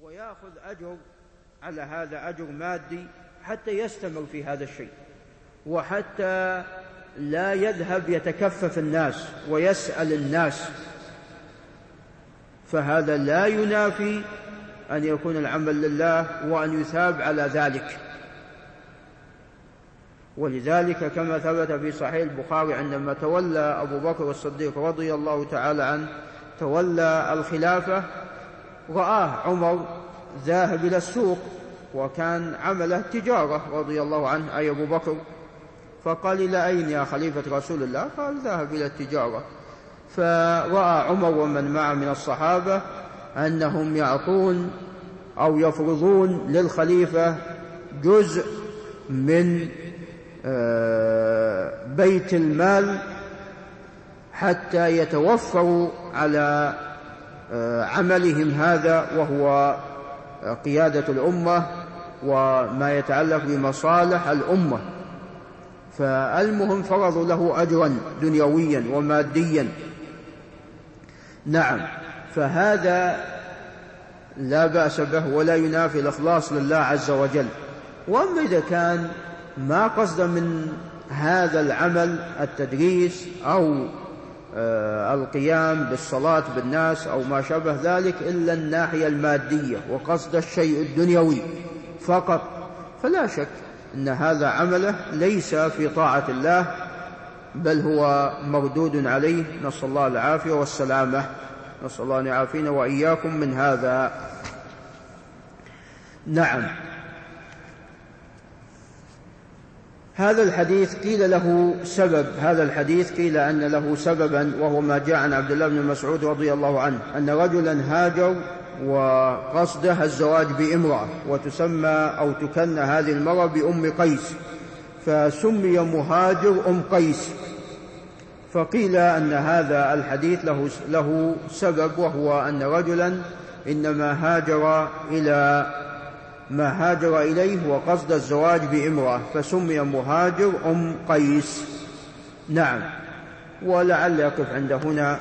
ويأخذ أجر على هذا، أجر مادي، حتى يستمر في هذا الشيء، وحتى لا يذهب يتكفف الناس ويسأل الناس. فهذا لا ينافي أن يكون العمل لله وأن يثاب على ذلك. ولذلك كما ثبت في صحيح البخاري عندما تولى أبو بكر الصديق رضي الله تعالى عنه تولى الخلافة، رآه عمر ذاهب إلى السوق، وكان عمله تجارة رضي الله عنه أي أبو بكر، فقال: إلى أين يا خليفة رسول الله؟ قال: ذاهب إلى التجارة. فرأى عمر ومن معه من الصحابة أنهم يعطون أو يفرضون للخليفة جزء من بيت المال حتى يتوفروا على عملهم هذا، وهو قيادة الأمة وما يتعلق بمصالح الأمة. فالمهم فرضوا له أجرا دنيويا وماديا. نعم، فهذا لا بأس به ولا ينافي الإخلاص لله عز وجل. وأما إذا كان ما قصد من هذا العمل التدريس أو القيام بالصلاة بالناس أو ما شابه ذلك إلا الناحية المادية وقصد الشيء الدنيوي فقط، فلا شك أن هذا عمله ليس في طاعة الله، بل هو مردود عليه، نسأل الله العافية والسلامة. نسأل الله أن يعافينا وإياكم من هذا. نعم، هذا الحديث قيل له سبب، هذا الحديث قيل أن له سببا، وهو ما جاء عن عبد الله بن مسعود رضي الله عنه أن رجلا هاجر وقصده الزواج بامرأة، وتسمى أو تكنى هذه المرأة بأم قيس، فسمي مهاجر أم قيس. فقيل أن هذا الحديث له سبب، وهو أن رجلا إنما هاجر إلى ما هاجر إليه وقصد الزواج بامرأة، فسمي مهاجر أم قيس. نعم، ولعل يقف عند هنا،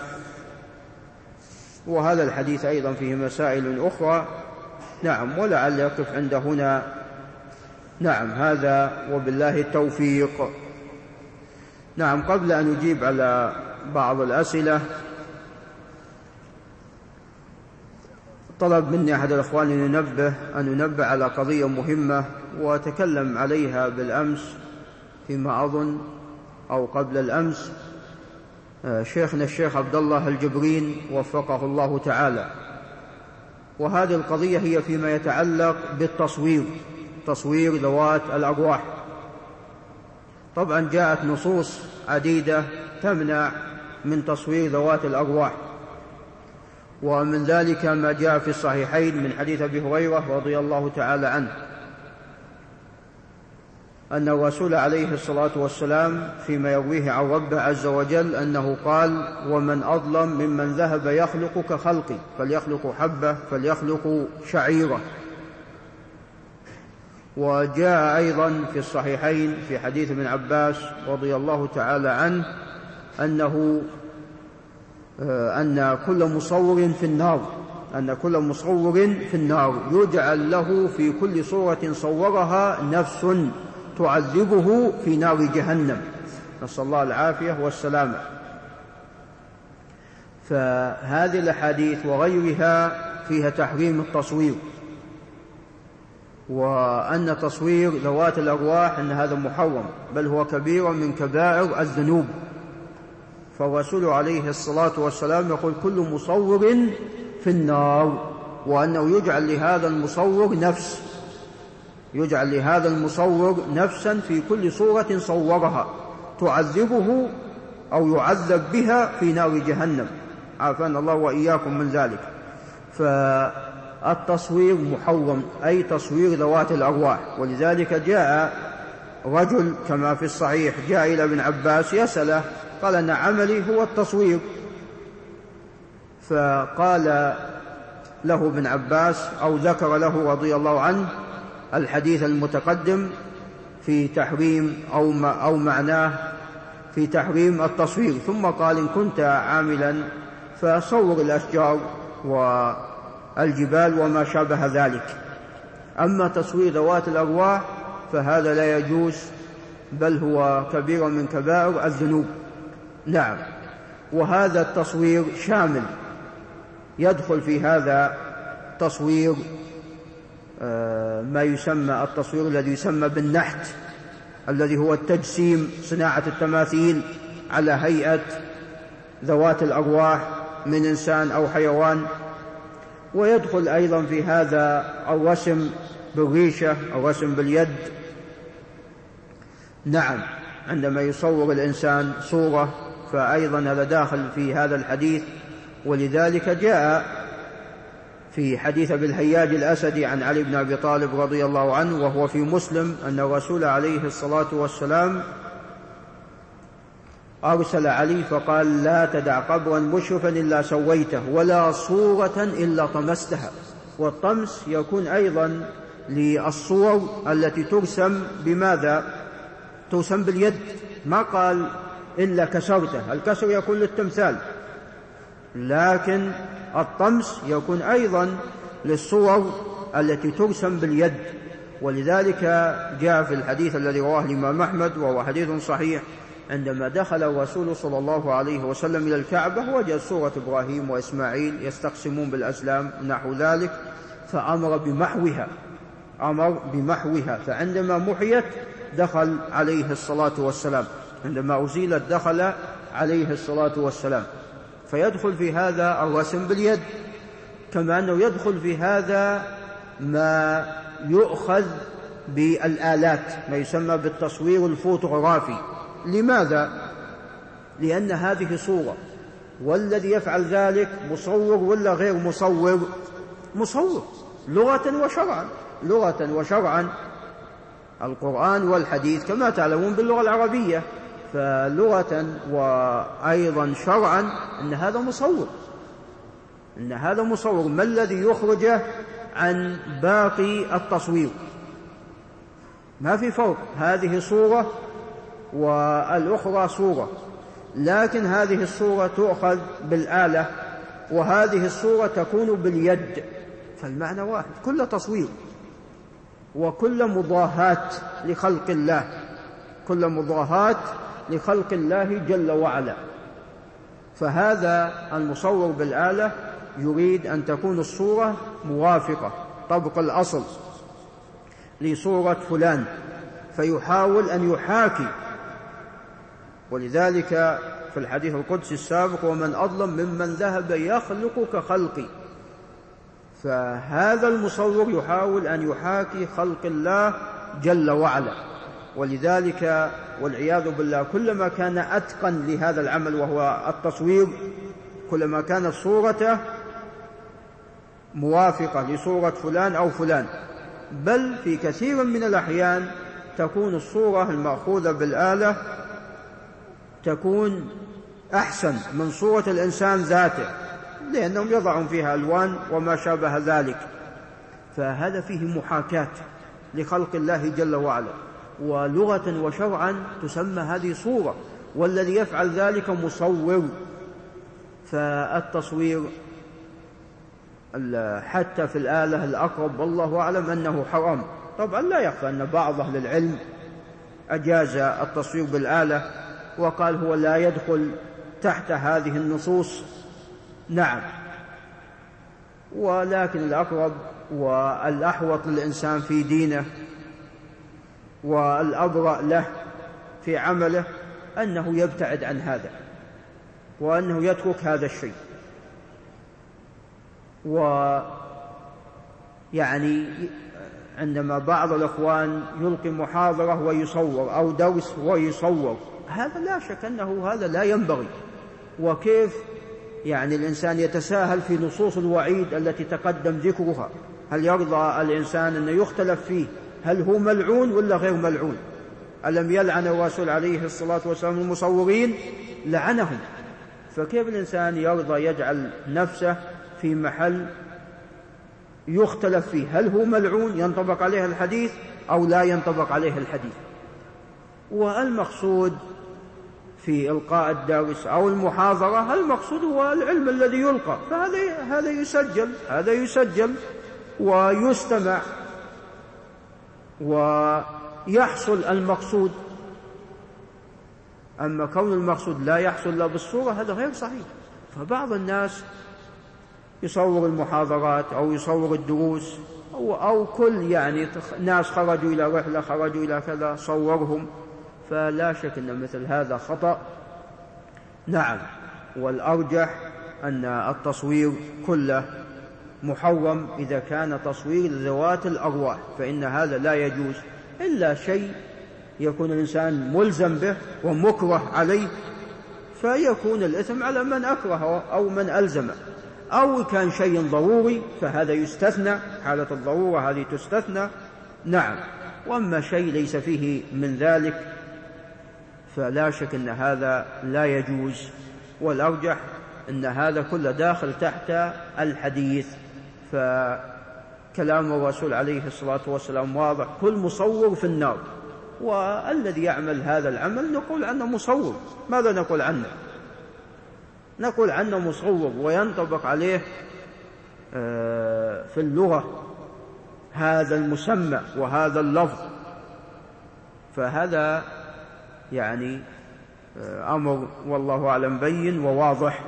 وهذا الحديث أيضا فيه مسائل أخرى. نعم، ولعل يقف عند هنا. نعم، هذا وبالله التوفيق. نعم، قبل أن أجيب على بعض الأسئلة، طلب مني أحد الأخوان أن ننبه على قضية مهمة، وأتكلم عليها بالأمس فيما أظن أو قبل الأمس شيخنا الشيخ عبد الله الجبرين وفقه الله تعالى. وهذه القضية هي فيما يتعلق بالتصوير، تصوير ذوات الأرواح. طبعا جاءت نصوص عديدة تمنع من تصوير ذوات الأرواح، ومن ذلك ما جاء في الصحيحين من حديث أبي هريرة رضي الله تعالى عنه أن الرسول عليه الصلاة والسلام فيما يرويه عن ربه عز وجل أنه قال: ومن أظلم ممن ذهب يخلق كخلقي، فليخلق حبة فليخلق شعيرة. وجاء أيضا في الصحيحين في حديث ابن عباس رضي الله تعالى عنه أن كل مصور في النار، أن كل مصور في النار يجعل له في كل صورة صورها نفس تعذبه في نار جهنم، نسأل الله العافية والسلامة. فهذه الأحاديث وغيرها فيها تحريم التصوير، وأن تصوير ذوات الأرواح أن هذا محرم، بل هو كبير من كبائر الذنوب. فالرسول عليه الصلاة والسلام يقول: كل مصور في النار، وأنه يجعل لهذا المصور نفس، يجعل لهذا المصور نفسا في كل صورة صورها تعذبه أو يعذب بها في نار جهنم، عافانا الله وإياكم من ذلك. فالتصوير محرم، أي تصوير ذوات الأرواح. ولذلك جاء رجل كما في الصحيح جاء إلى ابن عباس يسأله، قال: أن عملي هو التصوير. فقال له ابن عباس أو ذكر له رضي الله عنه الحديث المتقدم في تحريم أو معناه في تحريم التصوير، ثم قال: إن كنت عاملا فصور الأشجار والجبال وما شابه ذلك. أما تصوير ذوات الأرواح فهذا لا يجوز، بل هو كبير من كبائر الذنوب. نعم. وهذا التصوير شامل، يدخل في هذا تصوير ما يسمى التصوير الذي يسمى بالنحت، الذي هو التجسيم، صناعة التماثيل على هيئة ذوات الأرواح من إنسان أو حيوان. ويدخل أيضا في هذا الرسم بالريشة أو رسم باليد. نعم، عندما يصور الإنسان صورة فأيضا هذا داخل في هذا الحديث. ولذلك جاء في حديث أبي الهياج الأسدي عن علي بن أبي طالب رضي الله عنه وهو في مسلم أن الرسول عليه الصلاة والسلام أرسل علي فقال: لا تدع قبرا مشرفا إلا سويته ولا صورة إلا طمستها. والطمس يكون أيضا للصور التي ترسم بماذا؟ ترسم باليد، ما قال إلا كسرته، الكسر يكون للتمثال، لكن الطمس يكون أيضا للصور التي ترسم باليد. ولذلك جاء في الحديث الذي رواه الإمام أحمد وهو حديث صحيح: عندما دخل الرسول صلى الله عليه وسلم إلى الكعبة وجد صورة إبراهيم وإسماعيل يستقسمون بالأزلام نحو ذلك، فأمر بمحوها. فعندما محيت دخل عليه الصلاة والسلام، عندما أزيلت دخل عليه الصلاة والسلام. فيدخل في هذا الرسم باليد، كما أنه يدخل في هذا ما يؤخذ بالآلات، ما يسمى بالتصوير الفوتوغرافي. لماذا؟ لأن هذه صورة، والذي يفعل ذلك مصور ولا غير مصور؟ مصور لغة وشرعا. لغة وشرعا القرآن والحديث كما تعلمون باللغة العربية، فلغة وأيضا شرعا أن هذا مصور، أن هذا مصور. ما الذي يخرجه عن باقي التصوير؟ ما في فرق، هذه صورة والأخرى صورة، لكن هذه الصورة تؤخذ بالآلة وهذه الصورة تكون باليد، فالمعنى واحد، كل تصوير وكل مضاهاة لخلق الله، كل مضاهاة لخلق الله جل وعلا. فهذا المصور بالآلة يريد أن تكون الصورة موافقة طبق الأصل لصورة فلان، فيحاول أن يحاكي. ولذلك في الحديث القدسي السابق: ومن أظلم ممن ذهب يخلق كخلقي. فهذا المصور يحاول أن يحاكي خلق الله جل وعلا. ولذلك والعياذ بالله كلما كان أتقن لهذا العمل وهو التصوير، كلما كانت صورته موافقة لصورة فلان أو فلان. بل في كثير من الأحيان تكون الصورة المأخوذة بالآلة تكون أحسن من صورة الإنسان ذاته، لأنهم يضعون فيها ألوان وما شابه ذلك. فهذا فيه محاكاة لخلق الله جل وعلا، ولغة وشرعا تسمى هذه صورة، والذي يفعل ذلك مصور. فالتصوير حتى في الآلة الأقرب والله أعلم أنه حرام. طبعا لا يخفى أن بعض أهل العلم أجاز التصوير بالآلة وقال هو لا يدخل تحت هذه النصوص. نعم، ولكن الأقرب والأحوط للإنسان في دينه والأبرأ له في عمله أنه يبتعد عن هذا، وأنه يترك هذا الشيء. ويعني عندما بعض الأخوان يلقي محاضرة ويصور أو درس ويصور، هذا لا شك أنه هذا لا ينبغي. وكيف يعني الإنسان يتساهل في نصوص الوعيد التي تقدم ذكرها؟ هل يرضى الإنسان أن يختلف فيه هل هو ملعون ولا غير ملعون؟ ألم يلعن الرسول عليه الصلاة والسلام المصورين؟ لعنهم. فكيف الإنسان يرضى يجعل نفسه في محل يختلف فيه هل هو ملعون ينطبق عليه الحديث أو لا ينطبق عليه الحديث؟ والمقصود في إلقاء الدرس أو المحاضرة، المقصود هو العلم الذي يلقى، هذا يسجل ويستمع ويحصل المقصود. أما كون المقصود لا يحصل لا بالصورة هذا غير صحيح. فبعض الناس يصور المحاضرات أو يصور الدروس أو كل ناس خرجوا إلى رحلة، خرجوا إلى كذا، صورهم، فلا شك أن مثل هذا خطأ. نعم، والأرجح أن التصوير كله محرم إذا كان تصوير ذوات الأرواح، فإن هذا لا يجوز إلا شيء يكون الإنسان ملزم به ومكره عليه، فيكون الإثم على من أكره أو من ألزمه، أو كان شيء ضروري فهذا يستثنى، حالة الضرورة هذه تستثنى. نعم، وأما شيء ليس فيه من ذلك فلا شك أن هذا لا يجوز، والأرجح أن هذا كله داخل تحت الحديث. فكلام الرسول عليه الصلاة والسلام واضح: كل مصور في النار. والذي يعمل هذا العمل نقول عنه مصور. ماذا نقول عنه؟ نقول عنه مصور، وينطبق عليه في اللغة هذا المسمى وهذا اللفظ. فهذا أمر والله أعلم بين وواضح.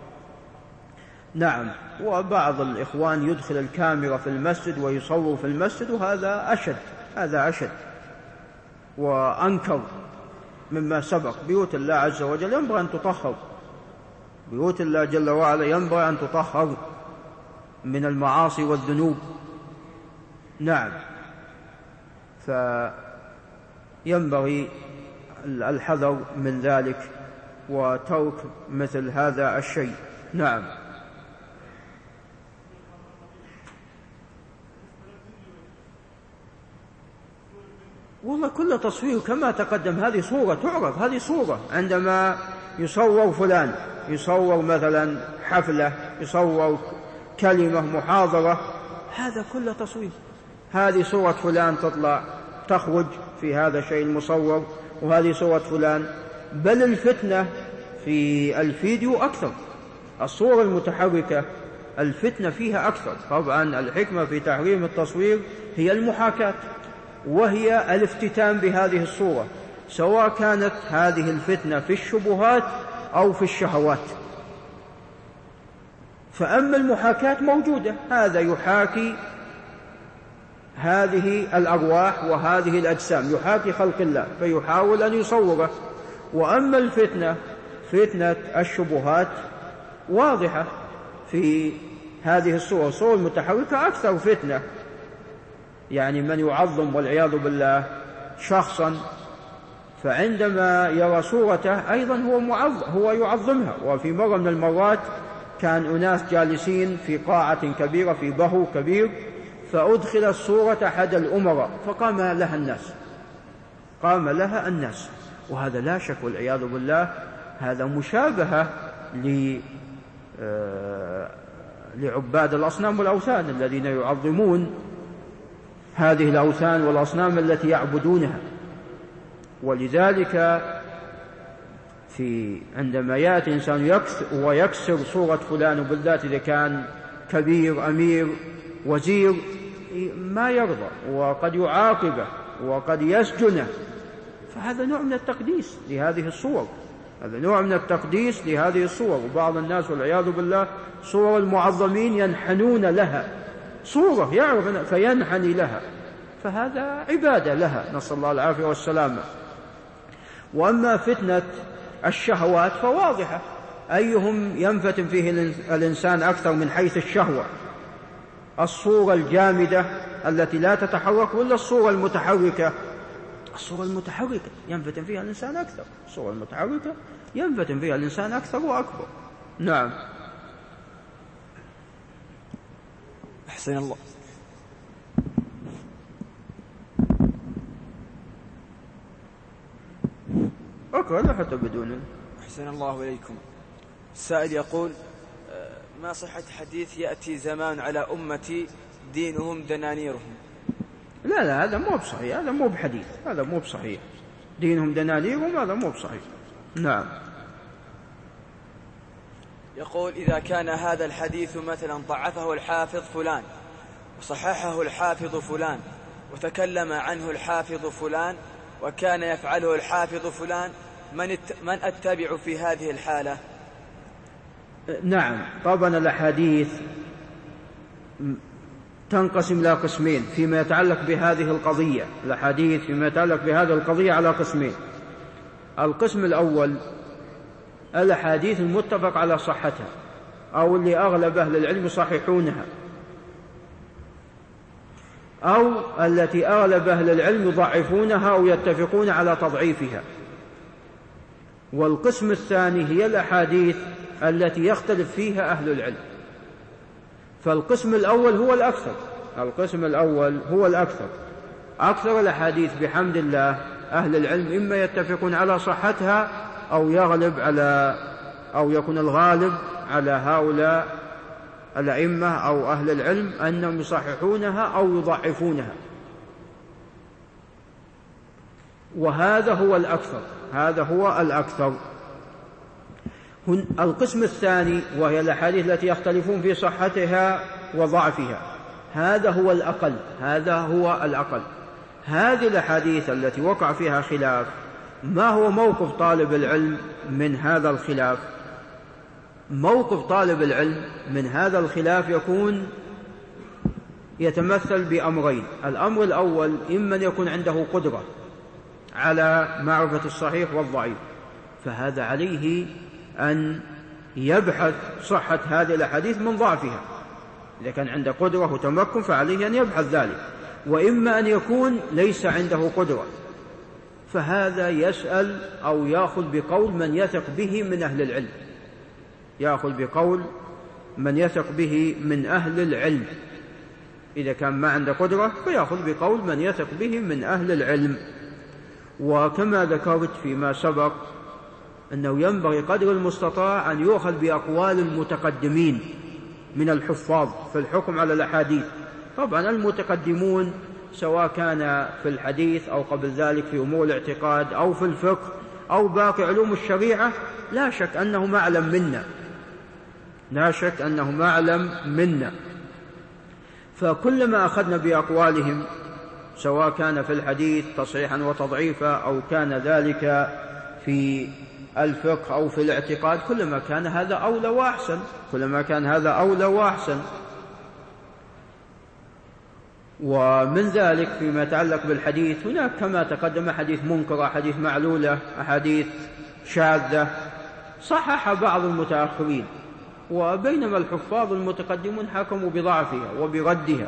نعم، وبعض الإخوان يدخل الكاميرا في المسجد ويصور في المسجد، وهذا أشد وأنكر مما سبق. بيوت الله عز وجل ينبغي أن تطهر، بيوت الله جل وعلا ينبغي أن تطهر من المعاصي والذنوب. نعم، فينبغي الحذر من ذلك وترك مثل هذا الشيء. نعم. والله كل تصوير كما تقدم هذه صورة تعرض، هذه صورة. عندما يصور فلان، يصور مثلا حفلة، يصور كلمة، محاضرة، هذا كله تصوير. هذه صورة فلان تطلع تخرج في هذا الشيء المصور، وهذه صورة فلان. بل الفتنة في الفيديو أكثر، الصورة المتحركة الفتنة فيها أكثر. طبعا الحكمة في تحريم التصوير هي المحاكاة، وهي الافتتان بهذه الصورة، سواء كانت هذه الفتنة في الشبهات أو في الشهوات. فأما المحاكاة موجودة، هذا يحاكي هذه الأرواح وهذه الأجسام، يحاكي خلق الله فيحاول أن يصوره. وأما الفتنة، فتنة الشبهات واضحة في هذه الصور، الصور المتحركة أكثر فتنة. من يعظم والعياذ بالله شخصا، فعندما يرى صورته أيضا هو يعظمها. وفي مرة من المرات كان أناس جالسين في قاعة كبيرة في بهو كبير، فأدخلت صورة أحد الأمراء فقام لها الناس، وهذا لا شك والعياذ بالله هذا مشابهة لعباد الأصنام والأوثان الذين يعظمون هذه الأوثان والأصنام التي يعبدونها. ولذلك عندما يأتي إنسان ويكسر صورة فلان، وبالذات إذا كان كبير، أمير، وزير، ما يرضى، وقد يعاقبه وقد يسجنه. فهذا نوع من التقديس لهذه الصور، هذا نوع من التقديس لهذه الصور. وبعض الناس والعياذ بالله صور المعظمين ينحنون لها، صورة يعرف فينحني لها، فهذا عبادة لها، نسأل الله العافية والسلامة. وأما فتنة الشهوات فواضحة، أيهم ينفتن فيه الإنسان أكثر من حيث الشهوة؟ الصورة الجامدة التي لا تتحرك ولا الصورة المتحركة؟ الصورة المتحركة ينفتن فيها الإنسان أكثر، الصورة المتحركة ينفتن فيها الإنسان أكثر وأكبر. نعم. أحسن الله. أقرأ حتى بدون. أحسن الله إليكم. السائل يقول: ما صحة حديث يأتي زمان على أمتي دينهم دنانيرهم؟ لا هذا مو بصحيح، هذا مو بحديث، هذا مو بصحيح. دينهم دنانيرهم هذا مو بصحيح. نعم. يقول: إذا كان هذا الحديث مثلا ضعفه الحافظ فلان وصححه الحافظ فلان وتكلم عنه الحافظ فلان وكان يفعله الحافظ فلان، من أتبع في هذه الحالة؟ نعم، طبعا الأحاديث تنقسم إلى قسمين فيما يتعلق بهذه القضية. الأحاديث فيما يتعلق بهذه القضية على قسمين. القسم الأول الأحاديث المتفق على صحتها أو اللي أغلب أهل العلم يصححونها، أو التي أغلب أهل العلم يضعفونها أو يتفقون على تضعيفها. والقسم الثاني هي الأحاديث التي يختلف فيها أهل العلم. فالقسم الأول هو الأكثر، القسم الأول هو الأكثر. أكثر الأحاديث بحمد الله أهل العلم إما يتفقون على صحتها أو يكون الغالب على هؤلاء الأئمة أو أهل العلم أنهم يصححونها أو يضعفونها، وهذا هو الأكثر، هذا هو الأكثر. القسم الثاني وهي الأحاديث التي يختلفون في صحتها وضعفها، هذا هو الأقل، هذا هو الأقل. هذه الأحاديث التي وقع فيها خلاف، ما هو موقف طالب العلم من هذا الخلاف؟ موقف طالب العلم من هذا الخلاف يتمثل بأمرين. الأمر الأول إما أن يكون عنده قدرة على معرفة الصحيح والضعيف، فهذا عليه أن يبحث صحة هذه الأحاديث من ضعفها، إذا كان عنده قدرة وتمكن فعليه أن يبحث ذلك. وإما أن يكون ليس عنده قدرة، فهذا يسأل أو يأخذ بقول من يثق به من أهل العلم، يأخذ بقول من يثق به من أهل العلم. إذا كان ما عنده قدرة فيأخذ بقول من يثق به من أهل العلم. وكما ذكرت فيما سبق أنه ينبغي قدر المستطاع أن يؤخذ بأقوال المتقدمين من الحفاظ في الحكم على الأحاديث. طبعا المتقدمون سواء كان في الحديث أو قبل ذلك في أمور الاعتقاد أو في الفقه أو باقي علوم الشريعة، لا شك أنهم أعلم منا، لا شك أنهم أعلم منا. فكلما أخذنا بأقوالهم سواء كان في الحديث تصحيحا وتضعيفا أو كان ذلك في الفقه أو في الاعتقاد، كلما كان هذا أولى وأحسن، كلما كان هذا أولى وأحسن. ومن ذلك فيما يتعلق بالحديث هناك كما تقدم أحاديث منكرة، أحاديث معلولة، أحاديث شاذة صحح بعض المتأخرين، وبينما الحفاظ المتقدمون حكموا بضعفها وبردها.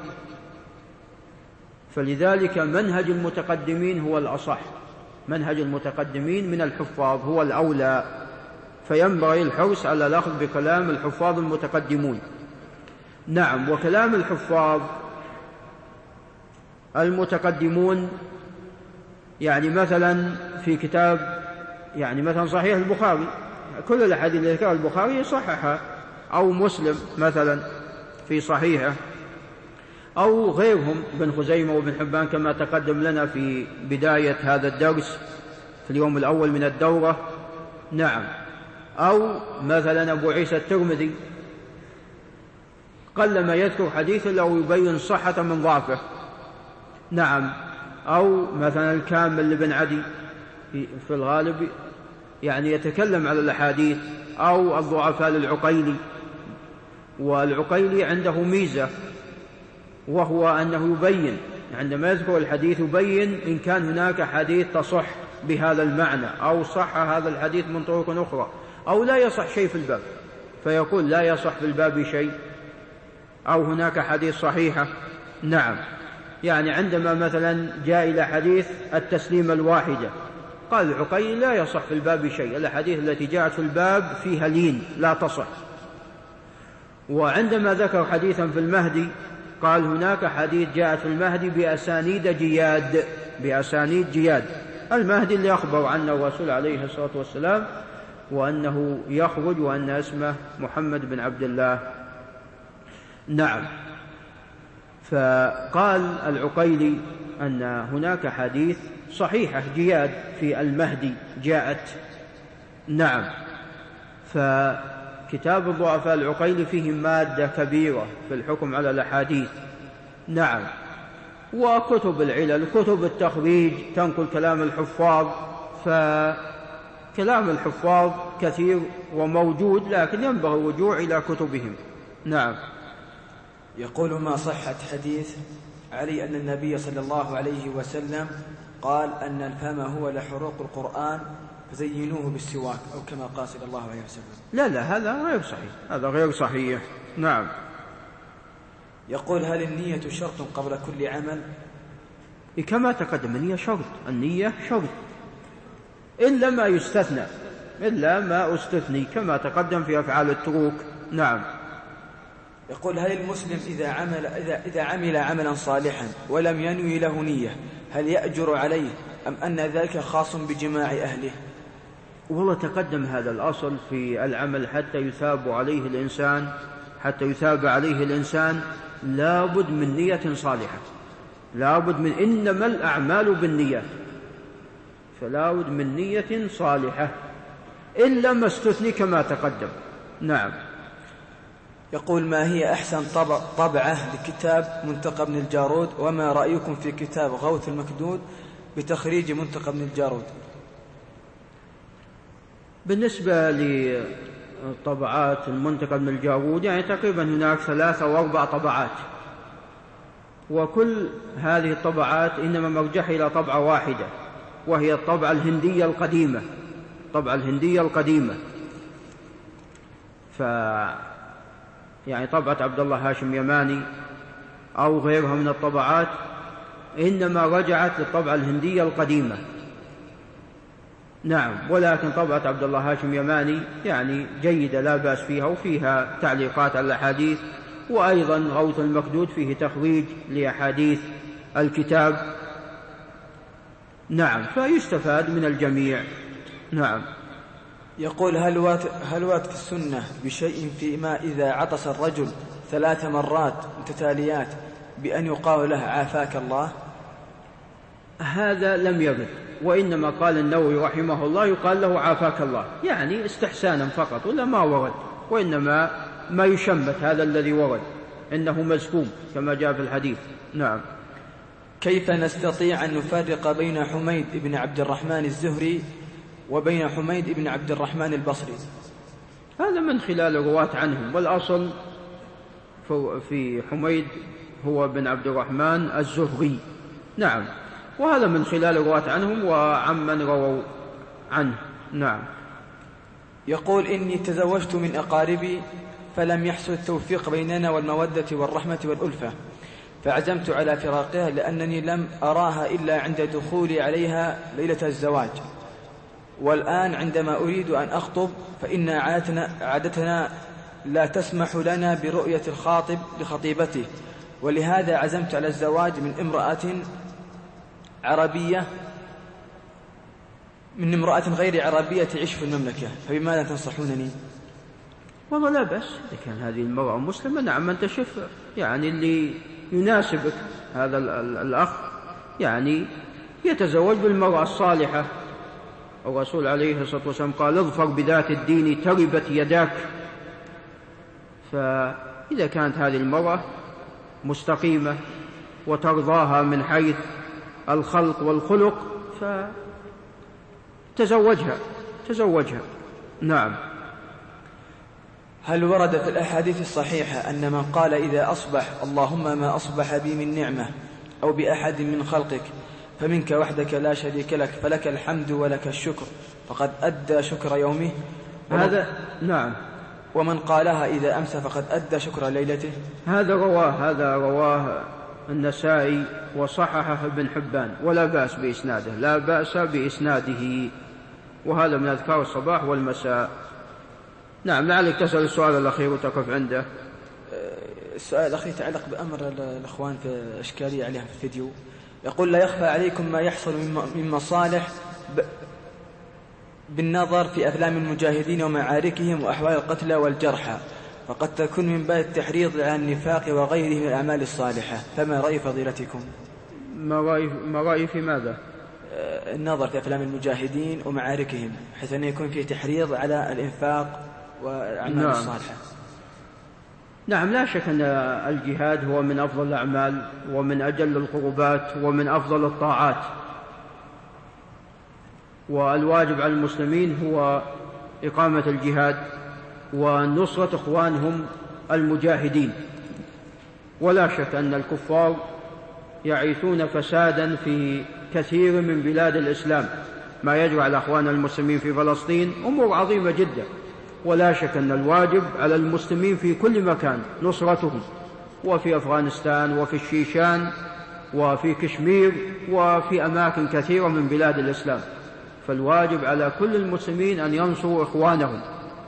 فلذلك منهج المتقدمين هو الأصح، منهج المتقدمين من الحفاظ هو الأولى، فينبغي الحرص على الأخذ بكلام الحفاظ المتقدمون. نعم، وكلام الحفاظ المتقدمون يعني مثلا في كتاب يعني مثلا صحيح البخاري، كل الأحاديث التي ذكرها البخاري يصححها، أو مسلم مثلا في صحيحه، أو غيرهم بن خزيمة وابن حبان كما تقدم لنا في بداية هذا الدرس في اليوم الأول من الدورة. نعم، أو مثلا أبو عيسى الترمذي قلما يذكر حديث أو يبين صحة من ضعفه. نعم، أو مثلا الكامل لابن عدي في الغالب يعني يتكلم على الأحاديث، أو الضعفاء للعقيلي. والعقيلي عنده ميزة وهو أنه يبين عندما يذكر الحديث يبين إن كان هناك حديث تصح بهذا المعنى أو صح هذا الحديث من طرق أخرى أو لا يصح شيء في الباب، فيقول لا يصح في الباب شيء، أو هناك حديث صحيحة. نعم، يعني عندما مثلا جاء إلى حديث التسليم الواحدة قال العقيلي لا يصح في الباب شيء، الأحاديث التي جاءت في الباب فيها لين لا تصح. وعندما ذكر حديثا في المهدي قال هناك حديث جاءت في المهدي بأسانيد جياد، بأسانيد جياد، المهدي اللي أخبر عنه الرسول عليه الصلاة والسلام وأنه يخرج وأن اسمه محمد بن عبد الله. نعم، فقال العقيلي أن هناك حديث صحيحة جياد في المهدي جاءت. نعم. فكتاب الضعفاء العقيلي فيه مادة كبيرة في الحكم على الأحاديث. نعم. وكتب العلل، كتب التخريج تنقل كلام الحفاظ، فكلام الحفاظ كثير وموجود، لكن ينبغي الرجوع إلى كتبهم. نعم. يقول: ما صحة حديث علي أن النبي صلى الله عليه وسلم قال أن الفم هو لحروق القرآن فزينوه بالسواك، أو كما قال صلى الله عليه وسلم؟ لا، هذا غير صحيح، هذا غير صحيح. نعم. يقول: هل النية شرط قبل كل عمل؟ كما تقدم، النية شرط، النية شرط، إلا ما يستثنى، إلا ما استثني كما تقدم في أفعال التروك. نعم. يقول: هل المسلم إذا عمل عملا صالحا ولم ينوي له نية هل يأجر عليه، أم أن ذلك خاص بجماع أهله؟ والله تقدم هذا الأصل في العمل حتى يثاب عليه الإنسان لابد من نية صالحة، لابد من، إنما الأعمال بالنية، فلابد من نية صالحة إلا ما استثني كما تقدم. نعم. يقول: ما هي أحسن طبعة لكتاب منتقى ابن الجارود، وما رأيكم في كتاب غوث المكدود بتخريج منتقى ابن الجارود؟ بالنسبة لطبعات المنتقى ابن الجارود يعني تقريبا هناك 3 أو 4 طبعات، وكل هذه الطبعات إنما مرجح إلى طبعة واحدة، وهي الطبعة الهندية القديمة، يعني طبعة عبد الله هاشم يماني أو غيرها من الطبعات إنما رجعت للطبعة الهندية القديمة. نعم. ولكن طبعة عبد الله هاشم يماني يعني جيدة لا بأس فيها، وفيها تعليقات على الأحاديث، وأيضا غوث المكدود فيه تخريج لأحاديث الكتاب. نعم. فيستفاد من الجميع. نعم. يقول: هل وات في السنة بشيء فيما إذا عطس الرجل 3 مرات متتاليات بأن يقال له عافاك الله؟ هذا لم يرد، وإنما قال النووي رحمه الله يقال له عافاك الله، يعني استحسانا فقط، ولا ما ورد، وإنما ما يشمت هذا الذي ورد إنه مزكوم كما جاء في الحديث. نعم. كيف نستطيع أن نفرق بين حميد بن عبد الرحمن الزهري وبين حميد بن عبد الرحمن البصري؟ هذا من خلال الرواة عنهم، والأصل في حميد هو بن عبد الرحمن الزهري. نعم. وهذا من خلال الرواة عنهم وعمن رووا عنه. نعم. يقول: إني تزوجت من أقاربي فلم يحصل التوفيق بيننا والمودة والرحمة والألفة، فعزمت على فراقها لأنني لم أراها إلا عند دخولي عليها ليلة الزواج، والآن عندما أريد أن أخطب فإن عادتنا لا تسمح لنا برؤية الخاطب لخطيبته، ولهذا عزمت على الزواج من امرأة غير عربية تعيش في المملكة، فبماذا تنصحونني؟ والله لا بأس، إذا كان هذه المرأة مسلمة نعم أن تشوف يعني اللي يناسبك. هذا الأخ يعني يتزوج بالمرأة الصالحة، الرسول عليه الصلاة والسلام قال: اظفر بذات الدين تربت يداك. فإذا كانت هذه المرأة مستقيمة وترضاها من حيث الخلق والخلق فتزوجها. نعم. هل ورد في الأحاديث الصحيحة أن من قال إذا أصبح اللهم ما أصبح بي من نعمة أو بأحد من خلقك فمنك وحدك لا شريك لك فلك الحمد ولك الشكر فقد أدى شكر يومه؟ هذا نعم. ومن قالها إذا أمسى فقد أدى شكر ليلته؟ هذا رواه النسائي وصححه ابن حبان، ولا بأس بإسناده، لا بأس بإسناده، وهذا من أذكار الصباح والمساء. نعم. لعلك تسأل السؤال الأخير وتقف عنده. السؤال الأخير يتعلق بأمر الأخوان في إشكالية عليها في الفيديو. يقول: لا يخفى عليكم ما يحصل من مصالح بالنظر في أفلام المجاهدين ومعاركهم وأحوال القتلى والجرحى، فقد تكون من باب التحريض على النفاق وغيره من الأعمال الصالحة، فما رأي فضيلتكم؟ ما رأي في ماذا؟ النظر في أفلام المجاهدين ومعاركهم، حيث أن يكون فيه تحريض على الإنفاق والأعمال الصالحة. نعم، لا شك أن الجهاد هو من أفضل الأعمال ومن أجل القربات ومن أفضل الطاعات، والواجب على المسلمين هو إقامة الجهاد ونصرة إخوانهم المجاهدين. ولا شك أن الكفار يعيثون فسادا في كثير من بلاد الإسلام، ما يجري على أخوان المسلمين في فلسطين أمور عظيمة جدا، ولا شك أن الواجب على المسلمين في كل مكان نصرتهم، وفي أفغانستان وفي الشيشان وفي كشمير وفي أماكن كثيرة من بلاد الإسلام. فالواجب على كل المسلمين أن ينصروا إخوانهم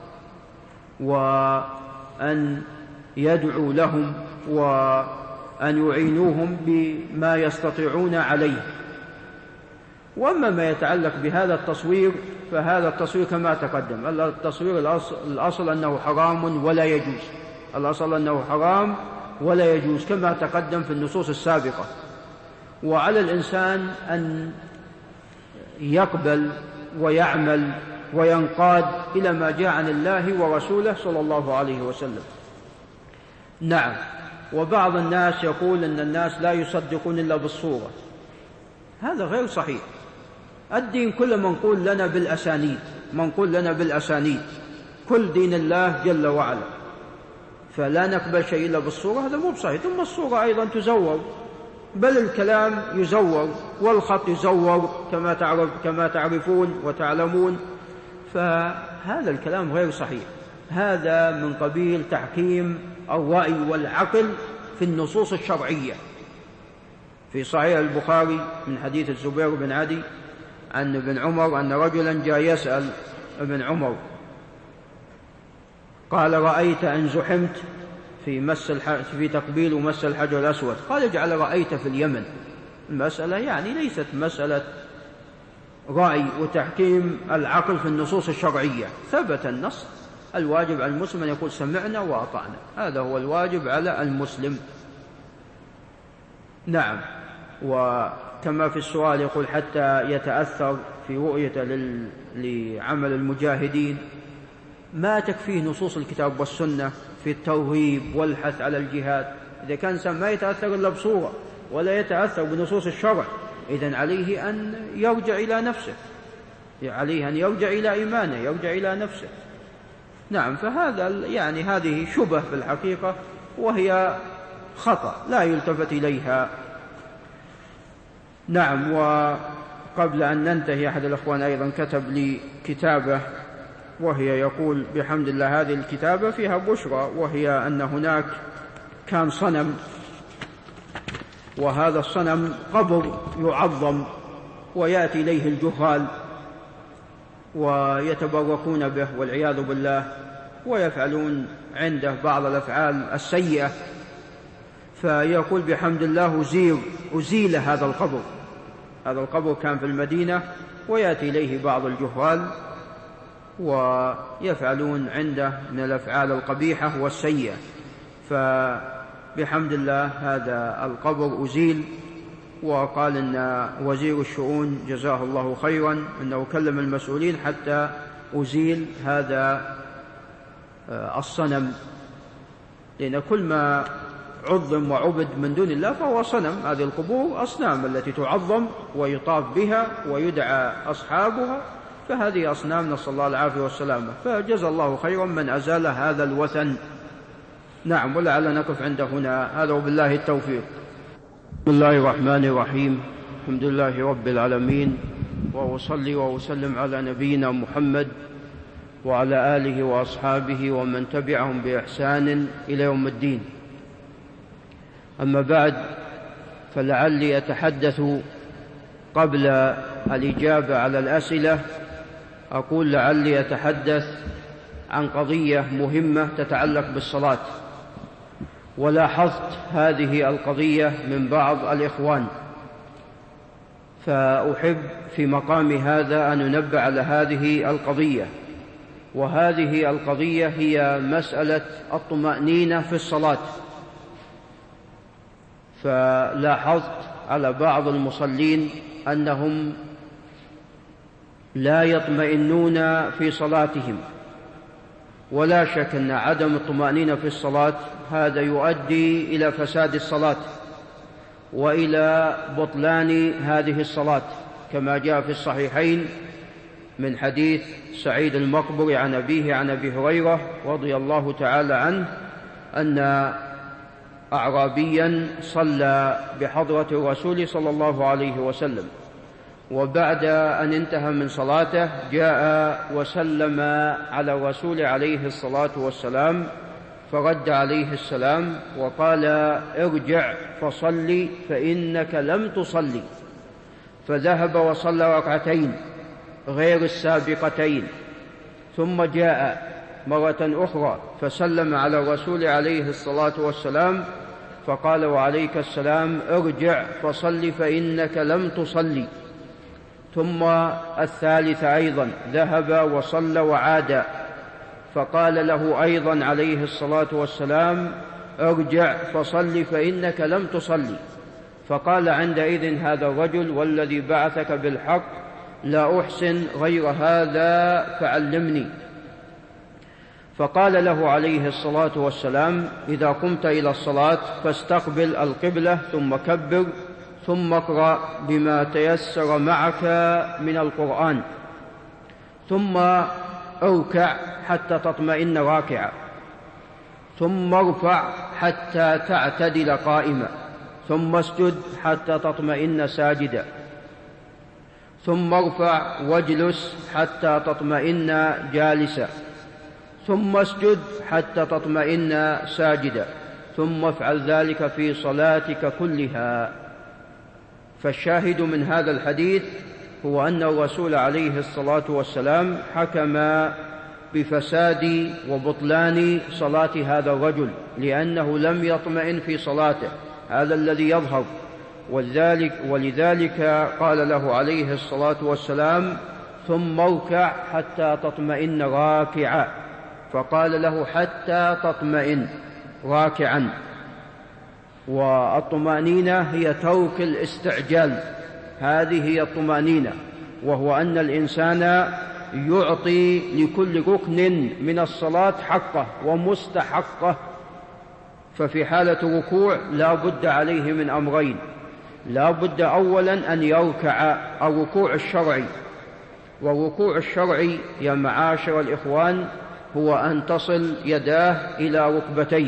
وأن يدعوا لهم وأن يعينوهم بما يستطيعون عليه. وأما ما يتعلق بهذا التصوير فهذا التصوير كما تقدم، التصوير الأصل أنه حرام ولا يجوز، الأصل أنه حرام ولا يجوز كما تقدم في النصوص السابقة. وعلى الإنسان أن يقبل ويعمل وينقاد إلى ما جاء عن الله ورسوله صلى الله عليه وسلم. نعم، وبعض الناس يقول أن الناس لا يصدقون إلا بالصورة، هذا غير صحيح. الدين كل منقول لنا بالأسانيد، منقول لنا بالأسانيد، كل دين الله جل وعلا، فلا نقبل شيء إلا بالصورة، هذا مو بصحيح. ثم الصورة أيضا تزور، بل الكلام يزور والخط يزور كما تعرفون وتعلمون، فهذا الكلام غير صحيح. هذا من قبيل تحكيم الرأي والعقل في النصوص الشرعية. في صحيح البخاري من حديث الزبير بن عدي عن ابن عمر أن رجلا جاء يسأل ابن عمر قال: رأيت أن زحمت في تقبيل ومس الحجر الأسود؟ قال: اجعل رأيت في اليمن. المسألة يعني ليست مسألة رأي وتحكيم العقل في النصوص الشرعية، ثبت النص، الواجب على المسلم أن يقول سمعنا وأطعنا، هذا هو الواجب على المسلم. نعم، وكما في السؤال يقول حتى يتأثر في رؤية لعمل المجاهدين، ما تكفيه نصوص الكتاب والسنة في الترغيب والحث على الجهاد. إذا كان إنسان ما يتأثر إلا بصورة ولا يتأثر بنصوص الشرع، إذن عليه أن يرجع إلى نفسه، عليه أن يرجع إلى إيمانه، يرجع إلى نفسه. نعم، فهذا يعني هذه شبه في الحقيقة، وهي خطأ لا يلتفت إليها. نعم، وقبل أن ننتهي أحد الأخوان أيضا كتب لي كتابة، وهي يقول بحمد الله هذه الكتابة فيها بشرى، وهي أن هناك كان صنم، وهذا الصنم قبر يعظم، ويأتي إليه الجهال ويتبركون به والعياذ بالله، ويفعلون عنده بعض الأفعال السيئة. فيقول بحمد الله أزيل هذا القبر. هذا القبر كان في المدينة، ويأتي إليه بعض الجهال ويفعلون عنده من الأفعال القبيحة والسيئة، فبحمد الله هذا القبر أزيل. وقال إن وزير الشؤون جزاه الله خيرا أنه كلم المسؤولين حتى أزيل هذا الصنم، لأن كل ما عظم وعبد من دون الله فهو صنم. هذه القبور أصنام التي تعظم ويطاف بها ويدعى أصحابها، فهذه أصنام، نسأل الله العافية والسلامة. فجزا الله خيرا من أزال هذا الوثن. نعم، ولعل نقف عند هنا، هذا وبالله التوفيق. بسم الله الرحمن الرحيم، الحمد لله رب العالمين، وأصلي وأسلم على نبينا محمد وعلى آله وأصحابه ومن تبعهم بإحسان إلى يوم الدين. أما بعد، فلعلي أتحدث قبل الإجابة على الأسئلة، أقول لعلي أتحدث عن قضية مهمة تتعلق بالصلاة. ولاحظت هذه القضية من بعض الإخوان، فأحب في مقام هذا أن ننبه على هذه القضية. وهذه القضية هي مسألة الطمأنينة في الصلاة. فلاحظت على بعض المصلين أنهم لا يطمئنون في صلاتهم. ولا شك أن عدم الطمأنينة في الصلاة هذا يؤدي إلى فساد الصلاة وإلى بطلان هذه الصلاة، كما جاء في الصحيحين من حديث سعيد المقبري عن أبيه عن أبي هريرة رضي الله تعالى عنه أن أعرابيا صلى بحضرة الرسول صلى الله عليه وسلم، وبعد أن انتهى من صلاته جاء وسلم على الرسول عليه الصلاة والسلام، فرد عليه السلام وقال: ارجع فصلي فإنك لم تصلي. فذهب وصلى ركعتين غير السابقتين، ثم جاء مرة أخرى فسلم على الرسول عليه الصلاة والسلام فقال: وعليك السلام، ارجع فصلي فإنك لم تصلي. ثم الثالث أيضا ذهب وصلى وعاد، فقال له أيضا عليه الصلاة والسلام: ارجع فصلي فإنك لم تصلي. فقال عندئذ هذا الرجل: والذي بعثك بالحق لا أحسن غير هذا فعلمني. فقال له عليه الصلاة والسلام: إذا قمت إلى الصلاة فاستقبل القبلة ثم كبر، ثم اقرأ بما تيسر معك من القرآن، ثم اركع حتى تطمئن راكعا، ثم ارفع حتى تعتدل قائما، ثم اسجد حتى تطمئن ساجدا، ثم ارفع واجلس حتى تطمئن جالسا، ثم اسجد حتى تطمئن ساجدا، ثم افعل ذلك في صلاتك كلها. فالشاهد من هذا الحديث هو أن الرسول عليه الصلاة والسلام حكم بفساد وبطلان صلاة هذا الرجل، لأنه لم يطمئن في صلاته، هذا الذي يظهر. ولذلك قال له عليه الصلاة والسلام: ثم اركع حتى تطمئن راكعا، فقال له: حتى تطمئن راكعا. والطمأنينة هي ترك الاستعجال، هذه هي الطمأنينة، وهو أن الإنسان يعطي لكل ركن من الصلاة حقه ومستحقه. ففي حالة الركوع لا بد عليه من أمرين: لا بد أولا أن يركع الركوع الشرعي، والركوع الشرعي يا معاشر الإخوان هو أن تصل يداه إلى ركبتيه،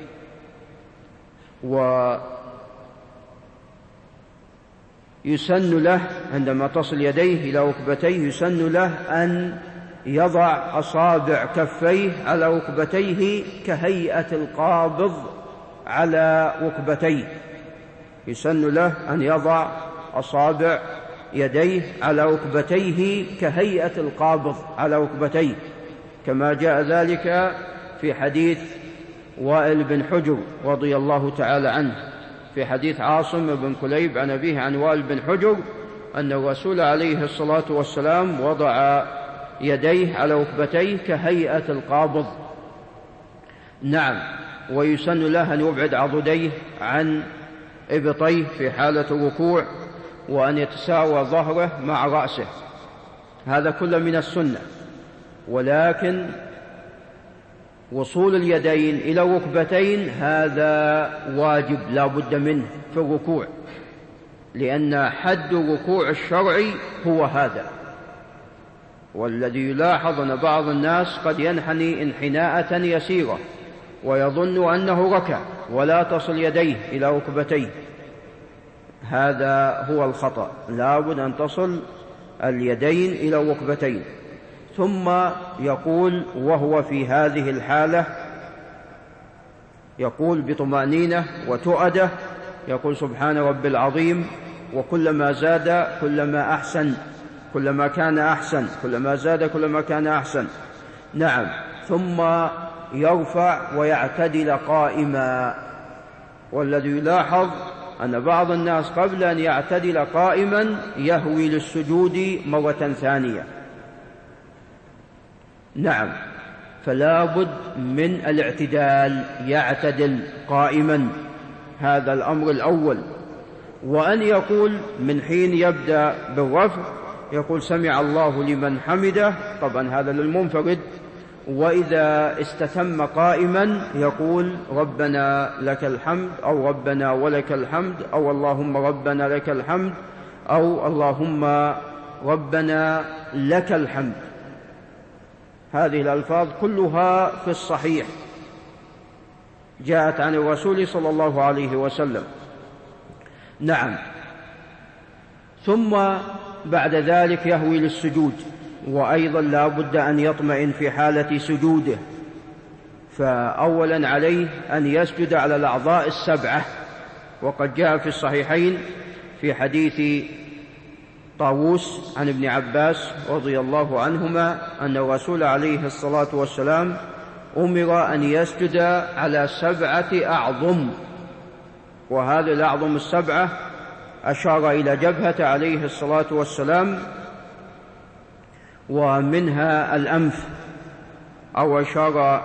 ويسن له عندما تصل يديه إلى ركبتيه يسن له أن يضع أصابع كفيه على ركبتيه كهيئة القابض على ركبتيه، يسن له أن يضع أصابع يديه على ركبتيه كهيئة القابض على ركبتيه، كما جاء ذلك في حديث وائل بن حجر رضي الله تعالى عنه، في حديث عاصم بن كليب عن أبيه عن وائل بن حجر أن الرسول عليه الصلاة والسلام وضع يديه على ركبتيه كهيئة القابض. نعم، ويسن له أن يبعد عضديه عن إبطيه في حالة الركوع، وأن يتساوى ظهره مع رأسه، هذا كله من السنة. ولكن وصول اليدين إلى الركبتين هذا واجب لا بد منه في الركوع، لأن حد الركوع الشرعي هو هذا. والذي يلاحظ أن بعض الناس قد ينحني انحناءة يسيرة ويظن أنه ركع ولا تصل يديه إلى ركبتيه، هذا هو الخطأ، لا بد أن تصل اليدين إلى الركبتين. ثم يقول وهو في هذه الحالة يقول بطمأنينة وتؤدة، يقول: سبحان رب العظيم، وكلما زاد كلما أحسن، كلما كان أحسن، كلما زاد كلما كان أحسن. نعم، ثم يرفع ويعتدل قائما. والذي يلاحظ أن بعض الناس قبل أن يعتدل قائما يهوي للسجود مرة ثانية. نعم، فلا بد من الاعتدال، يعتدل قائما، هذا الأمر الأول. وأن يقول من حين يبدأ بالرفع يقول سمع الله لمن حمده، طبعا هذا للمنفرد. وإذا استتم قائما يقول ربنا لك الحمد، أو ربنا ولك الحمد، أو اللهم ربنا لك الحمد، أو اللهم ربنا لك الحمد. هذه الألفاظ كلها في الصحيح جاءت عن الرسول صلى الله عليه وسلم. نعم. ثم بعد ذلك يهوي للسجود، وأيضا لا بد أن يطمئن في حالة سجوده. فأولا عليه أن يسجد على الأعضاء السبعة، وقد جاء في الصحيحين في حديث طاووس عن ابن عباس رضي الله عنهما أن الرسول عليه الصلاة والسلام أمر أن يسجد على 7 أعظم، وهذه الأعظم السبعة أشار إلى جبهة عليه الصلاة والسلام، ومنها الأنف، أو أشار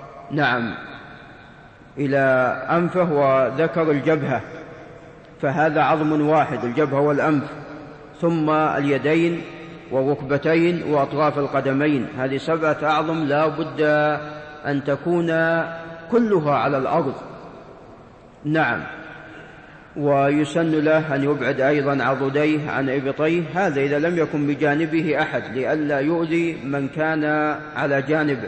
إلى أنفه وذكر الجبهة، فهذا عظم واحد، الجبهة والأنف. ثم اليدين والركبتين وأطراف القدمين، هذه 7 أعظم لا بد أن تكون كلها على الأرض. نعم. ويسن له أن يبعد أيضا عضديه عن إبطيه، هذا إذا لم يكن بجانبه أحد لئلا يؤذي من كان على جانبه.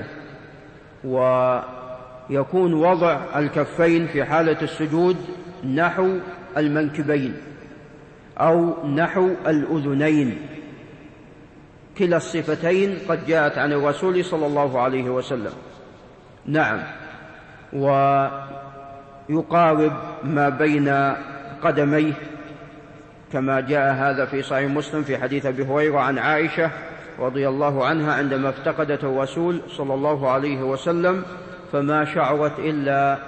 ويكون وضع الكفين في حالة السجود نحو المنكبين أو نحو الأذنين، كلا الصفتين قد جاءت عن الرسول صلى الله عليه وسلم. نعم. ويقارب ما بين قدميه كما جاء هذا في صحيح مسلم في حديث أبي هريرة عن عائشة رضي الله عنها عندما افتقدت الرسول صلى الله عليه وسلم فما شعرت إلا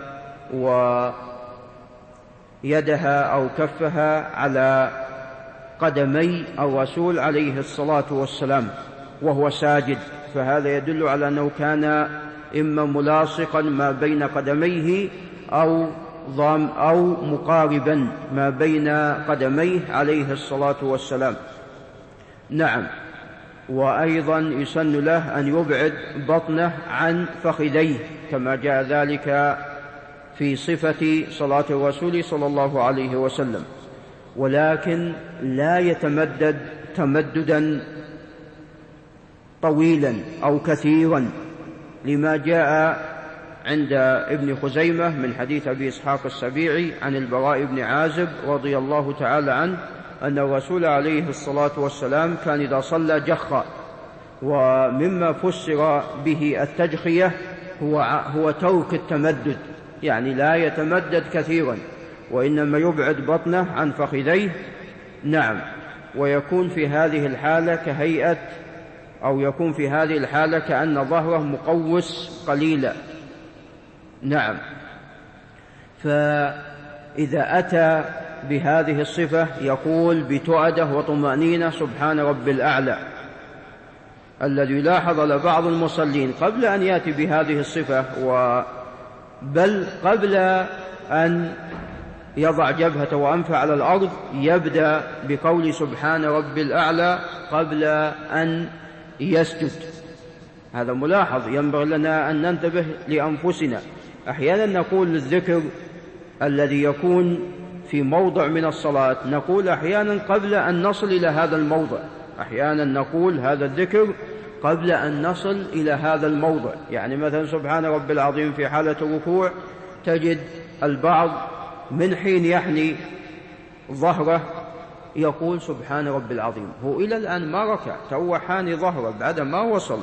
ويدها أو كفها على قدمي الرسول عليه الصلاة والسلام وهو ساجد، فهذا يدل على أنه كان إما ملاصقا ما بين قدميه أو مقاربا ما بين قدميه عليه الصلاة والسلام. نعم. وأيضا يسن له أن يبعد بطنه عن فخذيه كما جاء ذلك في صفة صلاة الرسول صلى الله عليه وسلم، ولكن لا يتمدد تمددا طويلا أو كثيرا، لما جاء عند ابن خزيمة من حديث أبي إسحاق السبيعي عن البراء بن عازب رضي الله تعالى عنه أن الرسول عليه الصلاة والسلام كان إذا صلى جخ، ومما فسر به التجخية هو ترك التمدد، يعني لا يتمدد كثيرا وإنما يبعد بطنه عن فخذيه. نعم. ويكون في هذه الحالة كهيئة، أو يكون في هذه الحالة كأن ظهره مقوس قليلا. نعم. فإذا أتى بهذه الصفة يقول بتؤدة وطمأنينة سبحان رب الأعلى. الذي يلاحظ لبعض المصلين قبل أن يأتي بهذه الصفة بل قبل أن يضع جبهته وأنفه على الأرض يبدأ بقول سبحان رب الأعلى قبل أن يسجد. هذا ملاحظ ينبغي لنا أن ننتبه لأنفسنا. أحيانا نقول الذكر الذي يكون في موضع من الصلاة نقول أحيانا قبل أن نصل إلى هذا الموضع، أحيانا نقول هذا الذكر قبل أن نصل إلى هذا الموضع. يعني مثلا سبحان رب العظيم في حالة الركوع تجد البعض من حين يحني ظهره يقول سبحان رب العظيم، هو إلى الآن ما ركع، هو حاني ظهره بعد ما وصل.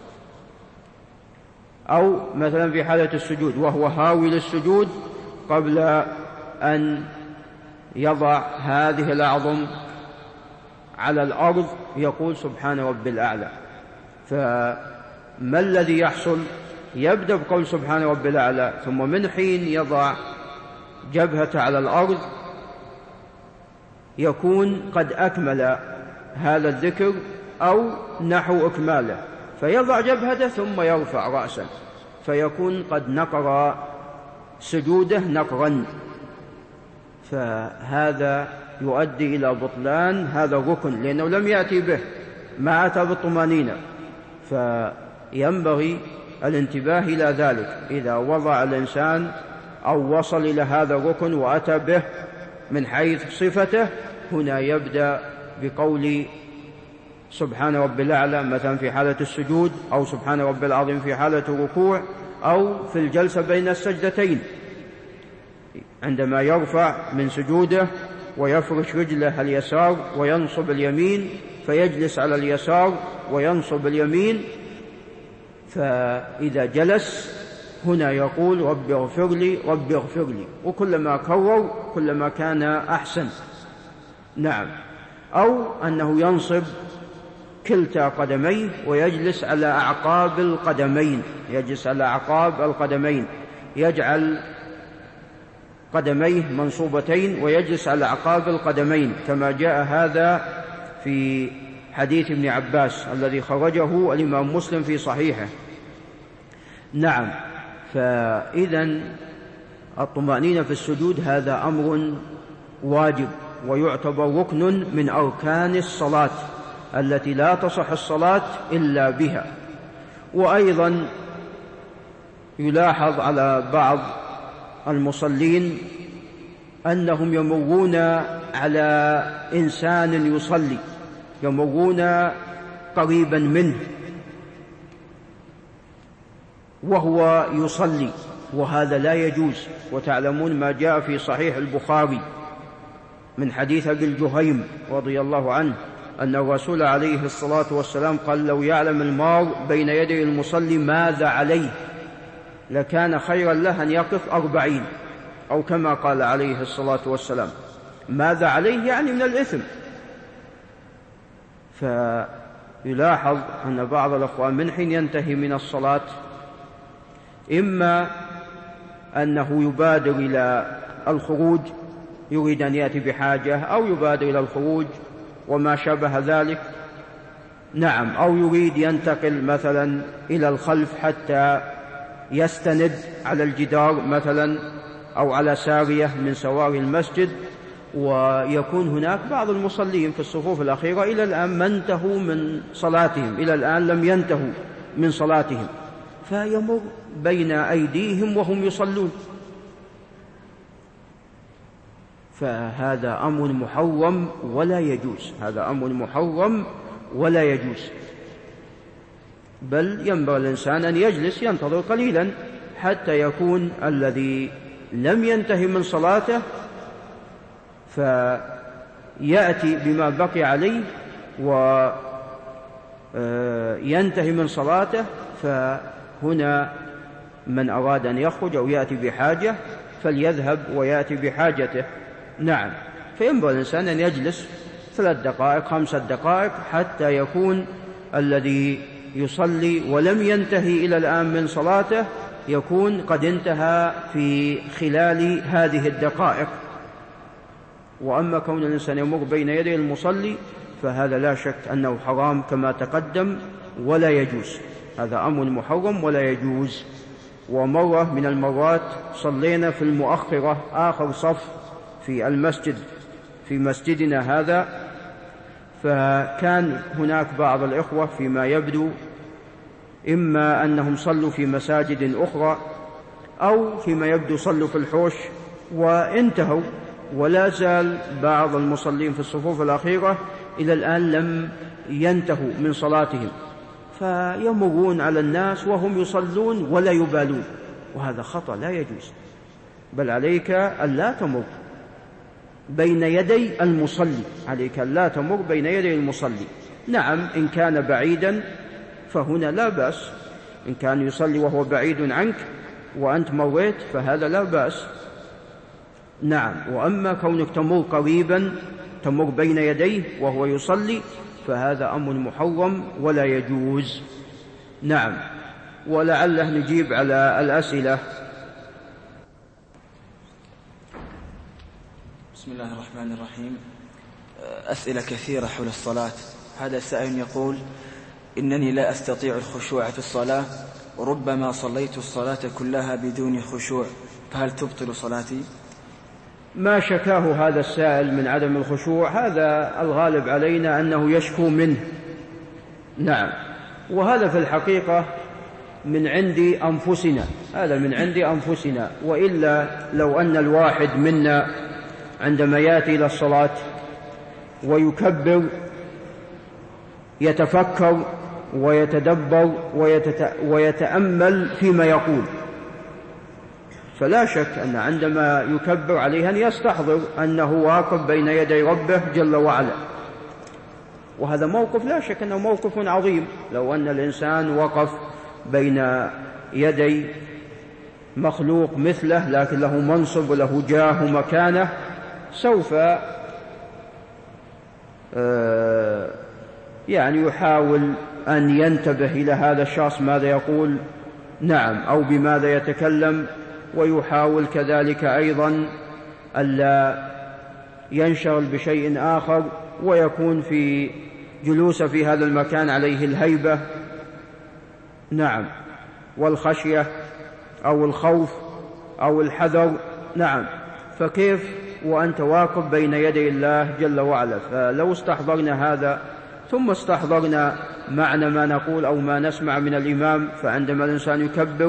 أو مثلا في حالة السجود وهو هاوي للسجود قبل أن يضع هذه الأعظم على الأرض يقول سبحان رب الأعلى. فما الذي يحصل؟ يبدأ بقول سبحان رب الأعلى، ثم من حين يضع جبهته على الأرض يكون قد أكمل هذا الذكر أو نحو إكماله، فيضع جبهته ثم يرفع رأسا، فيكون قد نقر سجوده نقرا. فهذا يؤدي إلى بطلان هذا الركن، لأنه لم يأتي به، ما أتى بالطمأنينة. فينبغي الانتباه إلى ذلك. إذا وضع الإنسان أو وصل إلى هذا الركن وأتى به من حيث صفته، هنا يبدأ بقول سبحان رب الأعلى مثلا في حالة السجود، أو سبحان رب العظيم في حالة الركوع، أو في الجلسة بين السجدتين عندما يرفع من سجوده ويفرش رجله اليسار وينصب اليمين، فيجلس على اليسار وينصب اليمين. فإذا جلس هنا يقول رب اغفر لي رب اغفر لي، وكلما كرر كلما كان أحسن. نعم. أو أنه ينصب كلتا قدميه ويجلس على أعقاب القدمين، يجلس على أعقاب القدمين، يجعل قدميه منصوبتين ويجلس على أعقاب القدمين، كما جاء هذا في حديث ابن عباس الذي خرجه الإمام مسلم في صحيحه. نعم. فإذن الطمأنينة في السجود هذا أمر واجب، ويعتبر ركن من أركان الصلاة التي لا تصح الصلاة إلا بها. وأيضا يلاحظ على بعض المصلين أنهم يمرون على إنسان يصلي، يمرون قريبا منه وهو يصلي، وهذا لا يجوز. وتعلمون ما جاء في صحيح البخاري من حديث أبي الجهيم رضي الله عنه أن الرسول عليه الصلاة والسلام قال لو يعلم المار بين يدي المصلي ماذا عليه لكان خيرا له أن يقف 40، أو كما قال عليه الصلاة والسلام. ماذا عليه يعني من الإثم. فيلاحظ أن بعض الأخوان من حين ينتهي من الصلاة إما أنه يبادر إلى الخروج، يريد أن يأتي بحاجة، أو يبادر إلى الخروج وما شابه ذلك. نعم. أو يريد ينتقل مثلا إلى الخلف حتى يستند على الجدار مثلا أو على سارية من سواري المسجد، ويكون هناك بعض المصلين في الصفوف الأخيرة إلى الآن ما انتهوا من صلاتهم، إلى الآن لم ينتهوا من صلاتهم، فيمر بين أيديهم وهم يصلون، فهذا أمر محرم ولا يجوز، هذا أمر محرم ولا يجوز. بل ينبغي الإنسان أن يجلس ينتظر قليلا حتى يكون الذي لم ينتهي من صلاته فيأتي بما بقي عليه وينتهي من صلاته. فهنا من أراد أن يخرج أو يأتي بحاجة فليذهب ويأتي بحاجته. نعم. فينبغي الإنسان أن يجلس 3 دقائق 5 دقائق حتى يكون الذي يصلي ولم ينتهي إلى الآن من صلاته يكون قد انتهى في خلال هذه الدقائق. وأما كون الإنسان يمر بين يدي المصلي فهذا لا شك أنه حرام كما تقدم ولا يجوز، هذا أمر محرم ولا يجوز. ومرة من المرات صلينا في المؤخرة آخر صف في المسجد في مسجدنا هذا، فكان هناك بعض الإخوة فيما يبدو إما أنهم صلوا في مساجد أخرى أو فيما يبدو صلوا في الحوش وانتهوا، ولا زال بعض المصلين في الصفوف الأخيرة إلى الآن لم ينتهوا من صلاتهم، فيمرون على الناس وهم يصلون ولا يبالون، وهذا خطأ لا يجوز. بل عليك ألا تمر بين يدي المصلي، عليك ألا تمر بين يدي المصلي. نعم إن كان بعيدا فهنا لا بأس، إن كان يصلي وهو بعيد عنك وأنت مريت فهذا لا بأس. نعم. وأما كونك تمر قريبا تمر بين يديه وهو يصلي فهذا أمر محرم ولا يجوز. نعم. ولعله نجيب على الأسئلة. بسم الله الرحمن الرحيم. أسئلة كثيرة حول الصلاة. هذا سائل يقول: إنني لا أستطيع الخشوع في الصلاة وربما صليت الصلاة كلها بدون خشوع، فهل تبطل صلاتي؟ ما شكاه هذا السائل من عدم الخشوع هذا الغالب علينا أنه يشكو منه. نعم، وهذا في الحقيقة من عند أنفسنا، هذا من عند أنفسنا. وإلا لو أن الواحد منا عندما يأتي إلى الصلاة ويكبر يتفكر ويتدبر ويتأمل فيما يقول، فلا شك أن عندما يكبر عليه أن يستحضر أنه واقف بين يدي ربه جل وعلا، وهذا موقف لا شك أنه موقف عظيم. لو أن الإنسان وقف بين يدي مخلوق مثله لكن له منصب وله جاه ومكانة، سوف يعني يحاول أن ينتبه إلى هذا الشخص ماذا يقول، نعم، أو بماذا يتكلم، ويحاول كذلك أيضا ألا ينشغل بشيء آخر، ويكون في جلوسه في هذا المكان عليه الهيبة، نعم، والخشية أو الخوف أو الحذر، نعم. فكيف وأنت واقف بين يدي الله جل وعلا؟ فلو استحضرنا هذا ثم استحضرنا معنى ما نقول أو ما نسمع من الإمام، فعندما الإنسان يكبر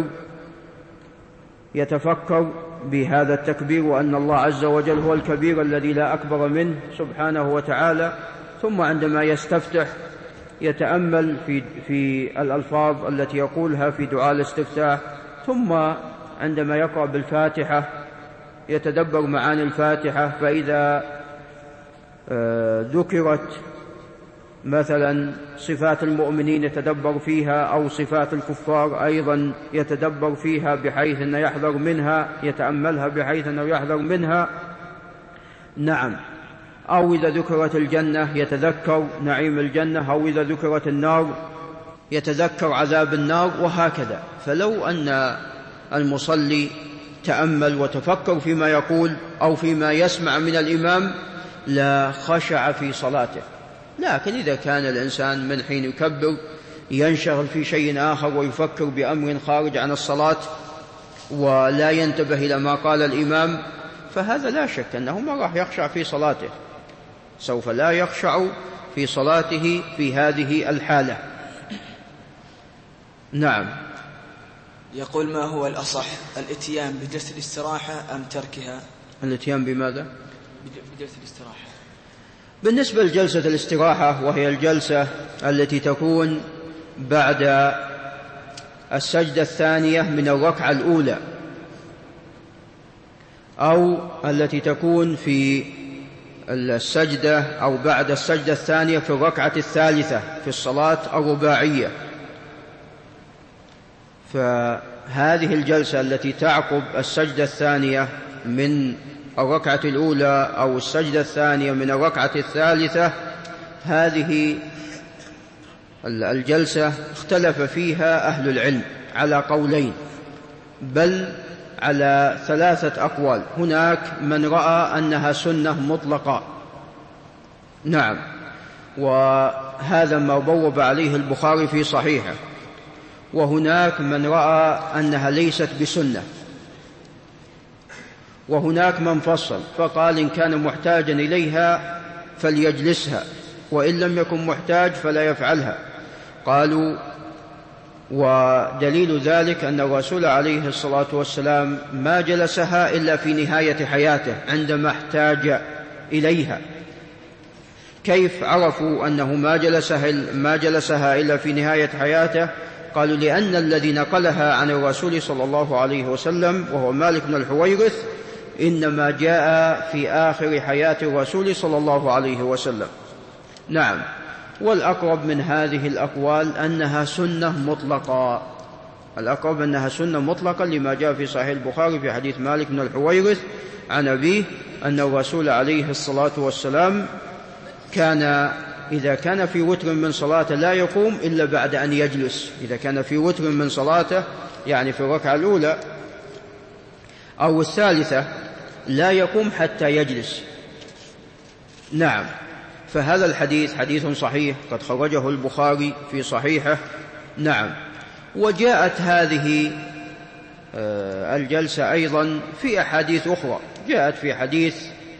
يتفكر بهذا التكبير وأن الله عز وجل هو الكبير الذي لا أكبر منه سبحانه وتعالى، ثم عندما يستفتح يتأمل في الألفاظ التي يقولها في دعاء الاستفتاح، ثم عندما يقرأ بالفاتحة يتدبر معاني الفاتحة، فإذا ذكرت مثلا صفات المؤمنين يتدبر فيها، أو صفات الكفار أيضا يتدبر فيها بحيث أنه يحذر منها، يتأملها بحيث أنه يحذر منها، نعم. أو إذا ذكرت الجنة يتذكر نعيم الجنة، أو إذا ذكرت النار يتذكر عذاب النار، وهكذا. فلو أن المصلي تأمل وتفكر فيما يقول أو فيما يسمع من الإمام لا خشع في صلاته. لكن إذا كان الإنسان من حين يكبر ينشغل في شيء آخر ويفكر بأمر خارج عن الصلاة ولا ينتبه إلى ما قال الإمام، فهذا لا شك أنه ما راح يخشع في صلاته، سوف لا يخشع في صلاته في هذه الحالة. نعم. يقول: ما هو الأصح، الاتيان بجلسة الاستراحة أم تركها؟ الاتيان بماذا؟ بجلسة الاستراحة. بالنسبة لجلسة الاستراحة، وهي الجلسة التي تكون بعد السجدة الثانية من الركعة الأولى، أو التي تكون في السجدة أو بعد السجدة الثانية في الركعة الثالثة في الصلاة الرباعية، فهذه الجلسة التي تعقب السجدة الثانية من الركعة الأولى أو السجدة الثانية من الركعة الثالثة، هذه الجلسة اختلف فيها أهل العلم على قولين، بل على 3 أقوال. هناك من رأى أنها سنة مطلقة، نعم، وهذا ما بوب عليه البخاري في صحيحه. وهناك من رأى أنها ليست بسنة، وهناك من فصل فقال إن كان محتاجا إليها فليجلسها، وإن لم يكن محتاج فلا يفعلها. قالوا ودليل ذلك أن الرسول عليه الصلاة والسلام ما جلسها إلا في نهاية حياته عندما احتاج إليها. كيف عرفوا أنه ما جلسها إلا في نهاية حياته؟ قالوا لأن الذي نقلها عن الرسول صلى الله عليه وسلم وهو مالك بن الحويرث إنما جاء في آخر حياة الرسول صلى الله عليه وسلم. نعم. والأقرب من هذه الأقوال أنها سنة مطلقة، الأقرب أنها سنة مطلقة لما جاء في صحيح البخاري في حديث مالك بن الحويرث عن أبيه أن الرسول عليه الصلاة والسلام كان إذا كان في وتر من صلاته لا يقوم إلا بعد أن يجلس. إذا كان في وتر من صلاته يعني في الركعة الأولى أو الثالثة لا يقوم حتى يجلس. نعم. فهذا الحديث حديث صحيح قد خرجه البخاري في صحيحه. نعم. وجاءت هذه الجلسة أيضا في أحاديث أخرى جاءت في حديث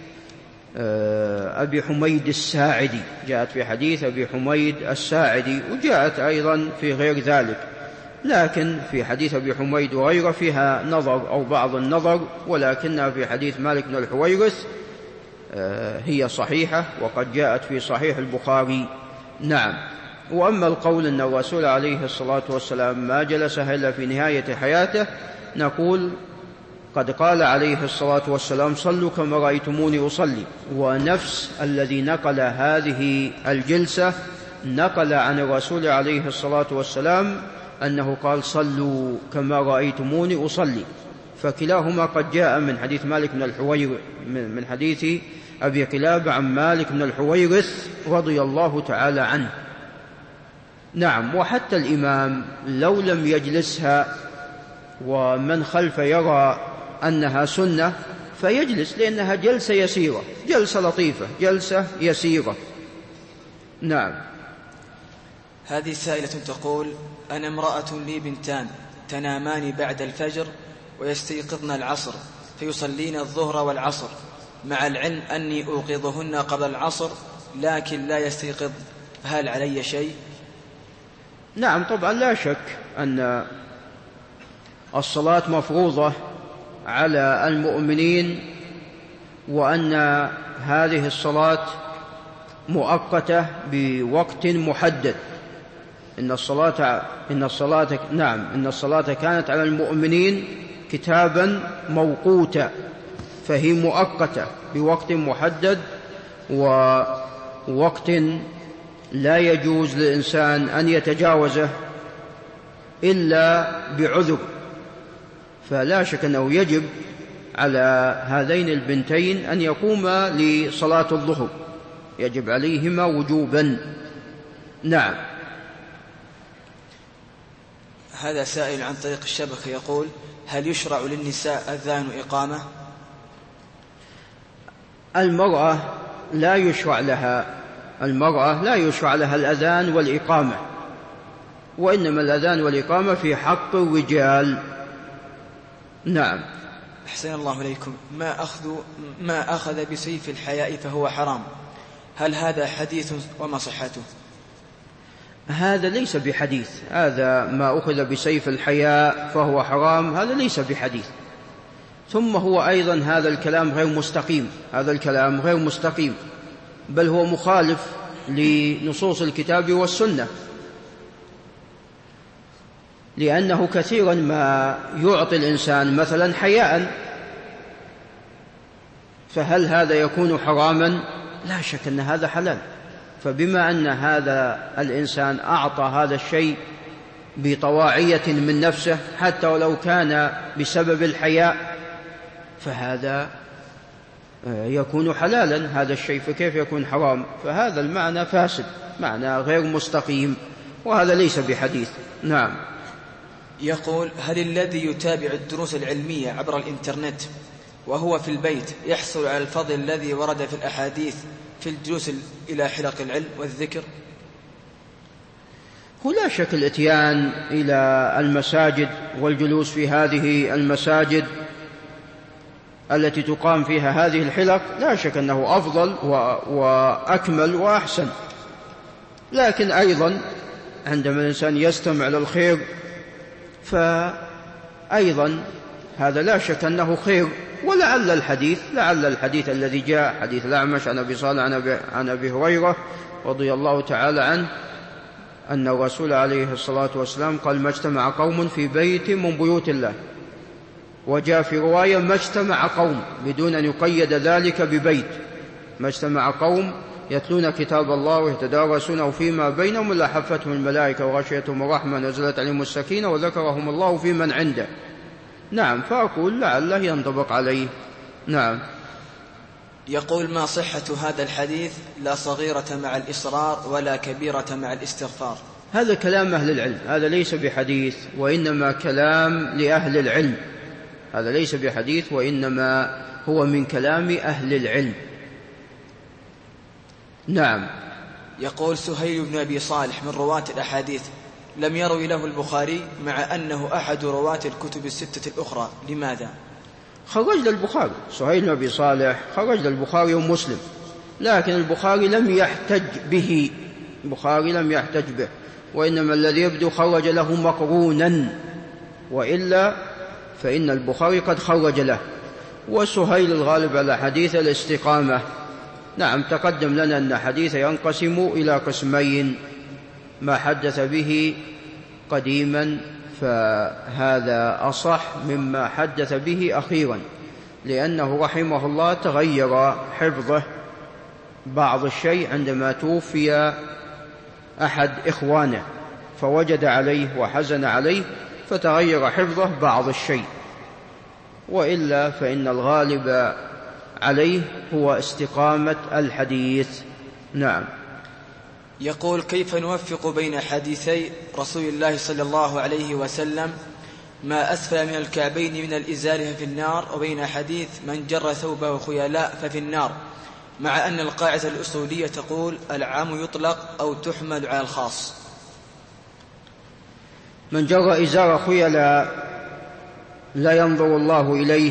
أبي حميد الساعدي، جاءت في حديث أبي حميد الساعدي، وجاءت أيضا في غير ذلك، لكن في حديث أبي حميد وغيره فيها نظر أو بعض النظر، ولكنها في حديث مالك بن الحويرث هي صحيحة وقد جاءت في صحيح البخاري. نعم. وأما القول أن الرسول عليه الصلاة والسلام ما جلس إلا في نهاية حياته، نقول قد قال عليه الصلاة والسلام صلوا كما رأيتموني أصلي، ونفس الذي نقل هذه الجلسة نقل عن الرسول عليه الصلاة والسلام أنه قال صلوا كما رأيتموني أصلي، فكلاهما قد جاء من حديث مالك بن الحويرث، من حديث أبي قلابة عن مالك بن الحويرث رضي الله تعالى عنه. نعم. وحتى الإمام لو لم يجلسها ومن خلف يرى أنها سنة فيجلس، لأنها جلسة يسيرة، جلسة لطيفة، جلسة يسيرة. نعم. هذه سائلة تقول: أنا امرأة لي بنتان تنامان بعد الفجر ويستيقظن العصر، فيصلين الظهر والعصر، مع العلم أني أوقظهن قبل العصر لكن لا يستيقظ، هل علي شيء؟ نعم طبعا لا شك أن الصلاة مفروضة على المؤمنين، وأن هذه الصلاة مؤقتة بوقت محدد. إن الصلاة كانت على المؤمنين كتابا موقوتا، فهي مؤقتة بوقت محدد، ووقت لا يجوز للإنسان أن يتجاوزه إلا بعذر. فلا شك أنه يجب على هذين البنتين أن يقوما لصلاة الظهر، يجب عليهما وجوبا. نعم. هذا سائل عن طريق الشبكة يقول: هل يشرع للنساء أذان إقامة؟ المرأة لا يشرع لها الأذان والإقامة، وإنما الأذان والإقامة في حق الرجال. نعم. أحسن الله إليكم. ما أخذ بسيف الحياء فهو حرام، هل هذا حديث وما صحته؟ هذا ليس بحديث، هذا ما أخذ بسيف الحياء فهو حرام، هذا ليس بحديث. ثم هو أيضا هذا الكلام غير مستقيم، بل هو مخالف لنصوص الكتاب والسنة، لأنه كثيرا ما يعطي الإنسان مثلا حياء، فهل هذا يكون حراما؟ لا شك أن هذا حلال. فبما أن هذا الإنسان أعطى هذا الشيء بطواعية من نفسه حتى ولو كان بسبب الحياء، فهذا يكون حلالا هذا الشيء، فكيف يكون حرام؟ فهذا المعنى فاسد، معنى غير مستقيم، وهذا ليس بحديث. نعم. يقول: هل الذي يتابع الدروس العلمية عبر الإنترنت وهو في البيت يحصل على الفضل الذي ورد في الأحاديث في الجلوس إلى حلق العلم والذكر؟ لا شك الإتيان إلى المساجد والجلوس في هذه المساجد التي تقام فيها هذه الحلق لا شك أنه أفضل وأكمل وأحسن، لكن أيضا عندما الإنسان يستمع للخير فأيضا هذا لا شك أنه خير. ولعل الحديث الذي جاء حديث الأعمش عن أبي صالح عن أبي هريرة رضي الله تعالى عنه أن الرسول عليه الصلاة والسلام قال: ما اجتمع قوم في بيت من بيوت الله، وجاء في رواية ما اجتمع قوم بدون أن يقيد ذلك ببيت، ما اجتمع قوم يتلون كتاب الله ويتدارسونه فيما بينهم إلا حفتهم الملائكة وغشيتهم الرحمة نزلت عليهم السكينة وذكرهم الله في من عنده. نعم. فأقول لعله ينطبق عليه. نعم. يقول: ما صحة هذا الحديث لا صغيرة مع الإصرار ولا كبيرة مع الاستغفار؟ هذا كلام أهل العلم، هذا ليس بحديث وإنما كلام لأهل العلم، هذا ليس بحديث وإنما هو من كلام أهل العلم. نعم. يقول سهيل بن أبي صالح من رواة الأحاديث: لم يروي له البخاري مع أنه أحد رواة الكتب الستة الأخرى، لماذا؟ خرج للبخاري سهيل بن أبي صالح، خرج للبخاري ومسلم، لكن البخاري لم يحتج به، وإنما الذي يبدو خرج له مقرونا، وإلا فإن البخاري قد خرج له. وسهيل الغالب على حديث الاستقامة. نعم، تقدم لنا أن حديث ينقسم إلى قسمين: ما حدث به قديما فهذا أصح مما حدث به أخيرا، لأنه رحمه الله تغير حفظه بعض الشيء عندما توفي أحد إخوانه، فوجد عليه وحزن عليه فتغير حفظه بعض الشيء، وإلا فإن الغالب عليه هو استقامة الحديث. نعم. يقول: كيف نوفق بين حديثي رسول الله صلى الله عليه وسلم ما أسفل من الكعبين من الإزار ففي النار، وبين حديث من جر ثوبه خيلاء ففي النار، مع أن القاعدة الأصولية تقول العام يطلق أو تحمل على الخاص؟ من جر إزار خيلاء لا ينظر الله إليه.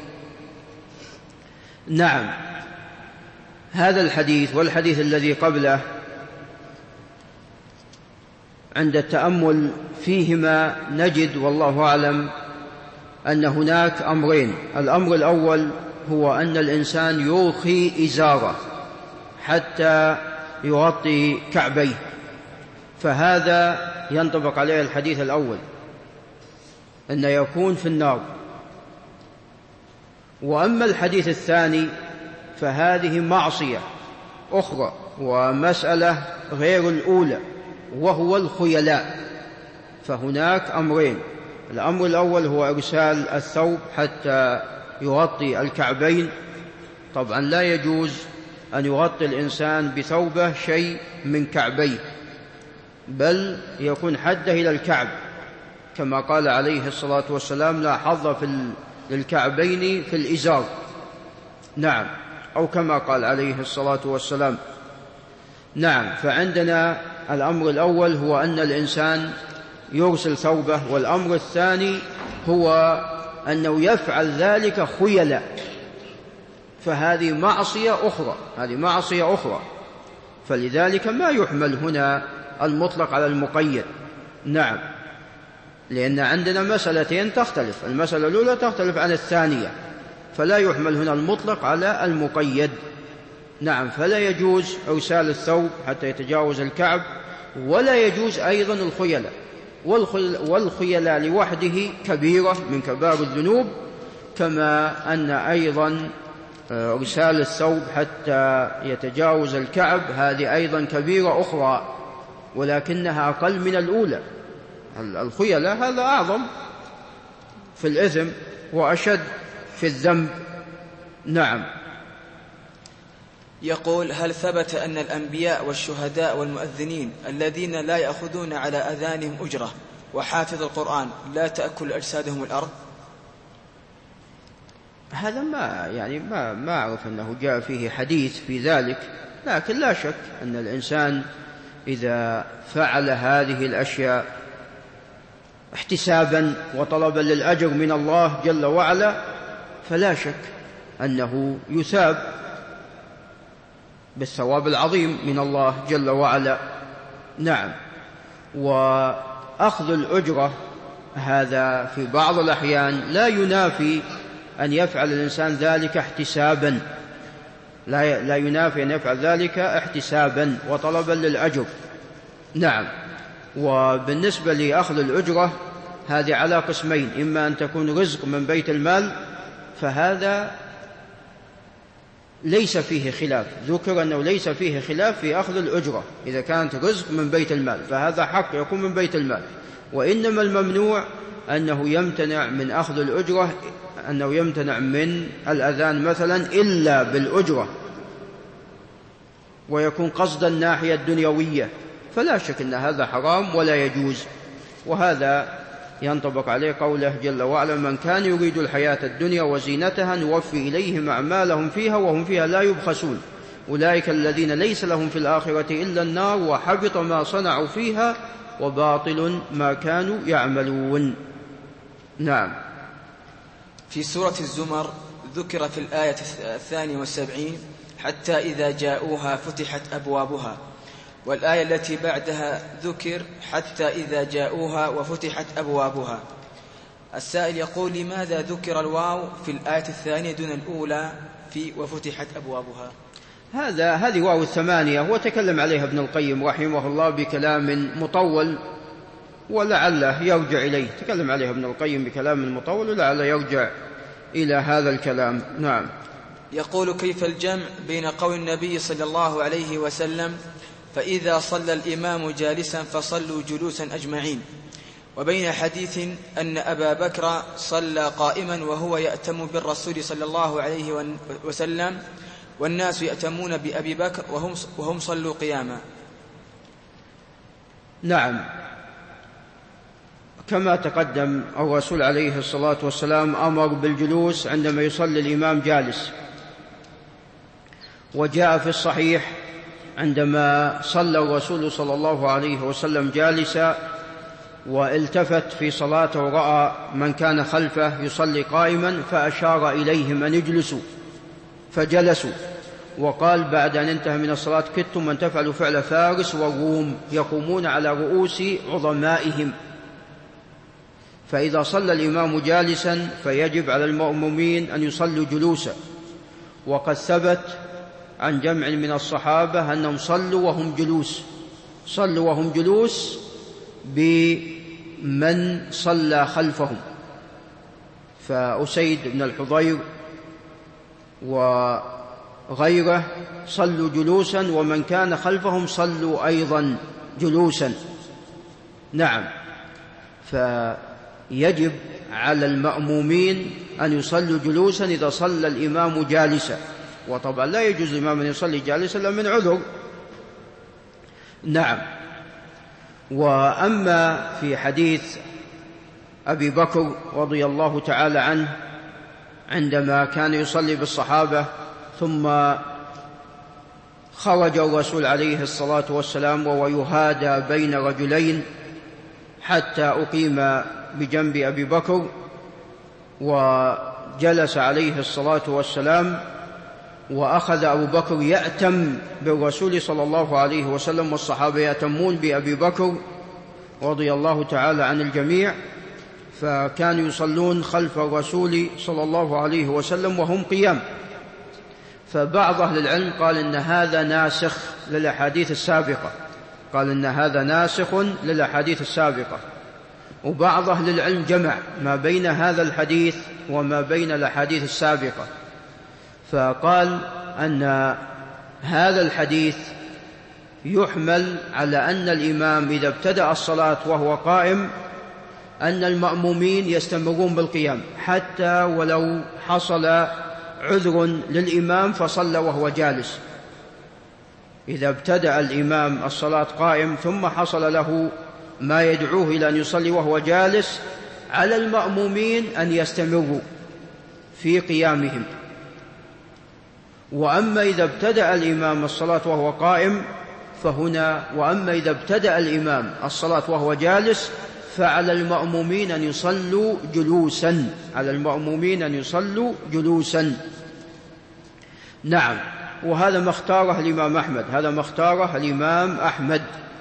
نعم، هذا الحديث والحديث الذي قبله عند التأمل فيهما نجد والله أعلم أن هناك أمرين: الأمر الأول هو أن الإنسان يرخي إزاره حتى يغطي كعبيه، فهذا ينطبق عليه الحديث الأول أن يكون في النار. وأما الحديث الثاني فهذه معصية أخرى ومسألة غير الأولى، وهو الخيلاء. فهناك أمرين: الأمر الأول هو إرسال الثوب حتى يغطي الكعبين. طبعا لا يجوز أن يغطي الإنسان بثوبه شيء من كعبيه، بل يكون حده إلى الكعب، كما قال عليه الصلاة والسلام: لا حظ للكعبين في الإزار. نعم، أو كما قال عليه الصلاة والسلام. نعم، فعندنا الأمر الأول هو أن الإنسان يرسل ثوبه، والأمر الثاني هو أنه يفعل ذلك خيلا، فهذه معصية أخرى، فلذلك ما يحمل هنا المطلق على المقيد. نعم، لأن عندنا مسألتين تختلف، المسألة الأولى تختلف عن الثانية، فلا يحمل هنا المطلق على المقيد. نعم، فلا يجوز إرسال الثوب حتى يتجاوز الكعب، ولا يجوز أيضا الخيلاء، والخيلاء لوحده كبيرة من كبار الذنوب، كما أن أيضا إرسال الثوب حتى يتجاوز الكعب هذه أيضا كبيرة أخرى، ولكنها أقل من الأولى. الخيلاء هذا أعظم في الإثم وأشد في الذنب. نعم. يقول: هل ثبت أن الأنبياء والشهداء والمؤذنين الذين لا يأخذون على أذانهم أجرة وحافظ القرآن لا تأكل أجسادهم الأرض؟ هذا ما أعرف أنه جاء فيه حديث في ذلك، لكن لا شك أن الإنسان إذا فعل هذه الأشياء احتسابا وطلبا للأجر من الله جل وعلا فلا شك أنه يثاب بالثواب العظيم من الله جل وعلا. نعم. وأخذ الأجرة هذا في بعض الأحيان لا ينافي أن يفعل الإنسان ذلك احتسابا، لا ينافي أن يفعل ذلك احتسابا وطلبا للأجر. نعم. وبالنسبة لأخذ الأجرة هذه على قسمين: إما أن تكون رزق من بيت المال، فهذا ليس فيه خلاف، ذكر أنه ليس فيه خلاف في أخذ الأجرة إذا كانت رزق من بيت المال، فهذا حق يكون من بيت المال. وإنما الممنوع أنه يمتنع من أخذ الأجرة، أنه يمتنع من الأذان مثلا إلا بالأجرة، ويكون قصد الناحية الدنيوية، فلا شك أن هذا حرام ولا يجوز. وهذا ينطبق عليه قوله جل وعلا: من كان يريد الحياة الدنيا وزينتها نوفي إليهم أعمالهم فيها وهم فيها لا يبخسون أولئك الذين ليس لهم في الآخرة إلا النار وحبط ما صنعوا فيها وباطل ما كانوا يعملون. نعم. في سورة الزمر ذكر في الآية 72 حتى إذا جاءوها فتحت أبوابها، والآية التي بعدها ذكر حتى إذا جاءوها وفتحت أبوابها. السائل يقول: لماذا ذكر الواو في الآية الثانية دون الأولى في وفتحت أبوابها؟ هذه واو الثمانية، وتكلم عليها ابن القيم رحمه الله بكلام مطول ولعله يرجع إليه. تكلم عليها ابن القيم بكلام مطول ولعله يرجع إلى هذا الكلام. نعم. يقول: كيف الجمع بين قول النبي صلى الله عليه وسلم فإذا صلى الإمام جالسا فصلوا جلوسا أجمعين، وبين حديث أن أبا بكر صلى قائما وهو يأتم بالرسول صلى الله عليه وسلم والناس يأتمون بأبي بكر وهم صلوا قياما؟ نعم. كما تقدم الرسول عليه الصلاة والسلام أمر بالجلوس عندما يصلي الإمام جالس، وجاء في الصحيح عندما صلى الرسول صلى الله عليه وسلم جالسا والتفت في صلاته ورأى من كان خلفه يصلي قائما فأشار إليهم أن يجلسوا فجلسوا، وقال بعد أن انتهى من الصلاة: كدتم من تفعلوا فعل فارس والروم يقومون على رؤوس عظمائهم. فإذا صلى الإمام جالسا فيجب على المأمومين أن يصلوا جلوسا، وقد ثبت عن جمع من الصحابة أنهم صلوا وهم جلوس بمن صلى خلفهم، فأسيد بن الحضير وغيره صلوا جلوسا، ومن كان خلفهم صلوا أيضا جلوسا. نعم. فيجب على المأمومين أن يصلوا جلوسا إذا صلى الإمام جالسا، وطبعا لا يجوز الإمام أن يصلي جالسا إلا من عذر. نعم. وأما في حديث أبي بكر رضي الله تعالى عنه عندما كان يصلي بالصحابة ثم خرج الرسول عليه الصلاة والسلام وهو يهادى بين رجلين حتى أقيم بجنب أبي بكر، وجلس عليه الصلاة والسلام، وأخذ أبو بكر يأتم بالرسول صلى الله عليه وسلم والصحابة يأتمون بأبي بكر رضي الله تعالى عن الجميع، فكانوا يصلون خلف الرسول صلى الله عليه وسلم وهم قيام. فبعض أهل العلم قال إن هذا ناسخ للأحاديث السابقة، وبعض أهل العلم جمع ما بين هذا الحديث وما بين الأحاديث السابقة، فقال أن هذا الحديث يحمل على أن الإمام إذا ابتدأ الصلاة وهو قائم أن المأمومين يستمرون بالقيام حتى ولو حصل عذر للإمام فصلى وهو جالس. إذا ابتدأ الإمام الصلاة قائم ثم حصل له ما يدعوه إلى أن يصلي وهو جالس، على المأمومين أن يستمروا في قيامهم. وأما إذا ابتدأ الإمام الصلاة وهو قائم وأما إذا ابتدأ الإمام الصلاة وهو جالس فعلى المأمومين أن يصلوا جلوسا. نعم. وهذا ما اختاره الإمام أحمد،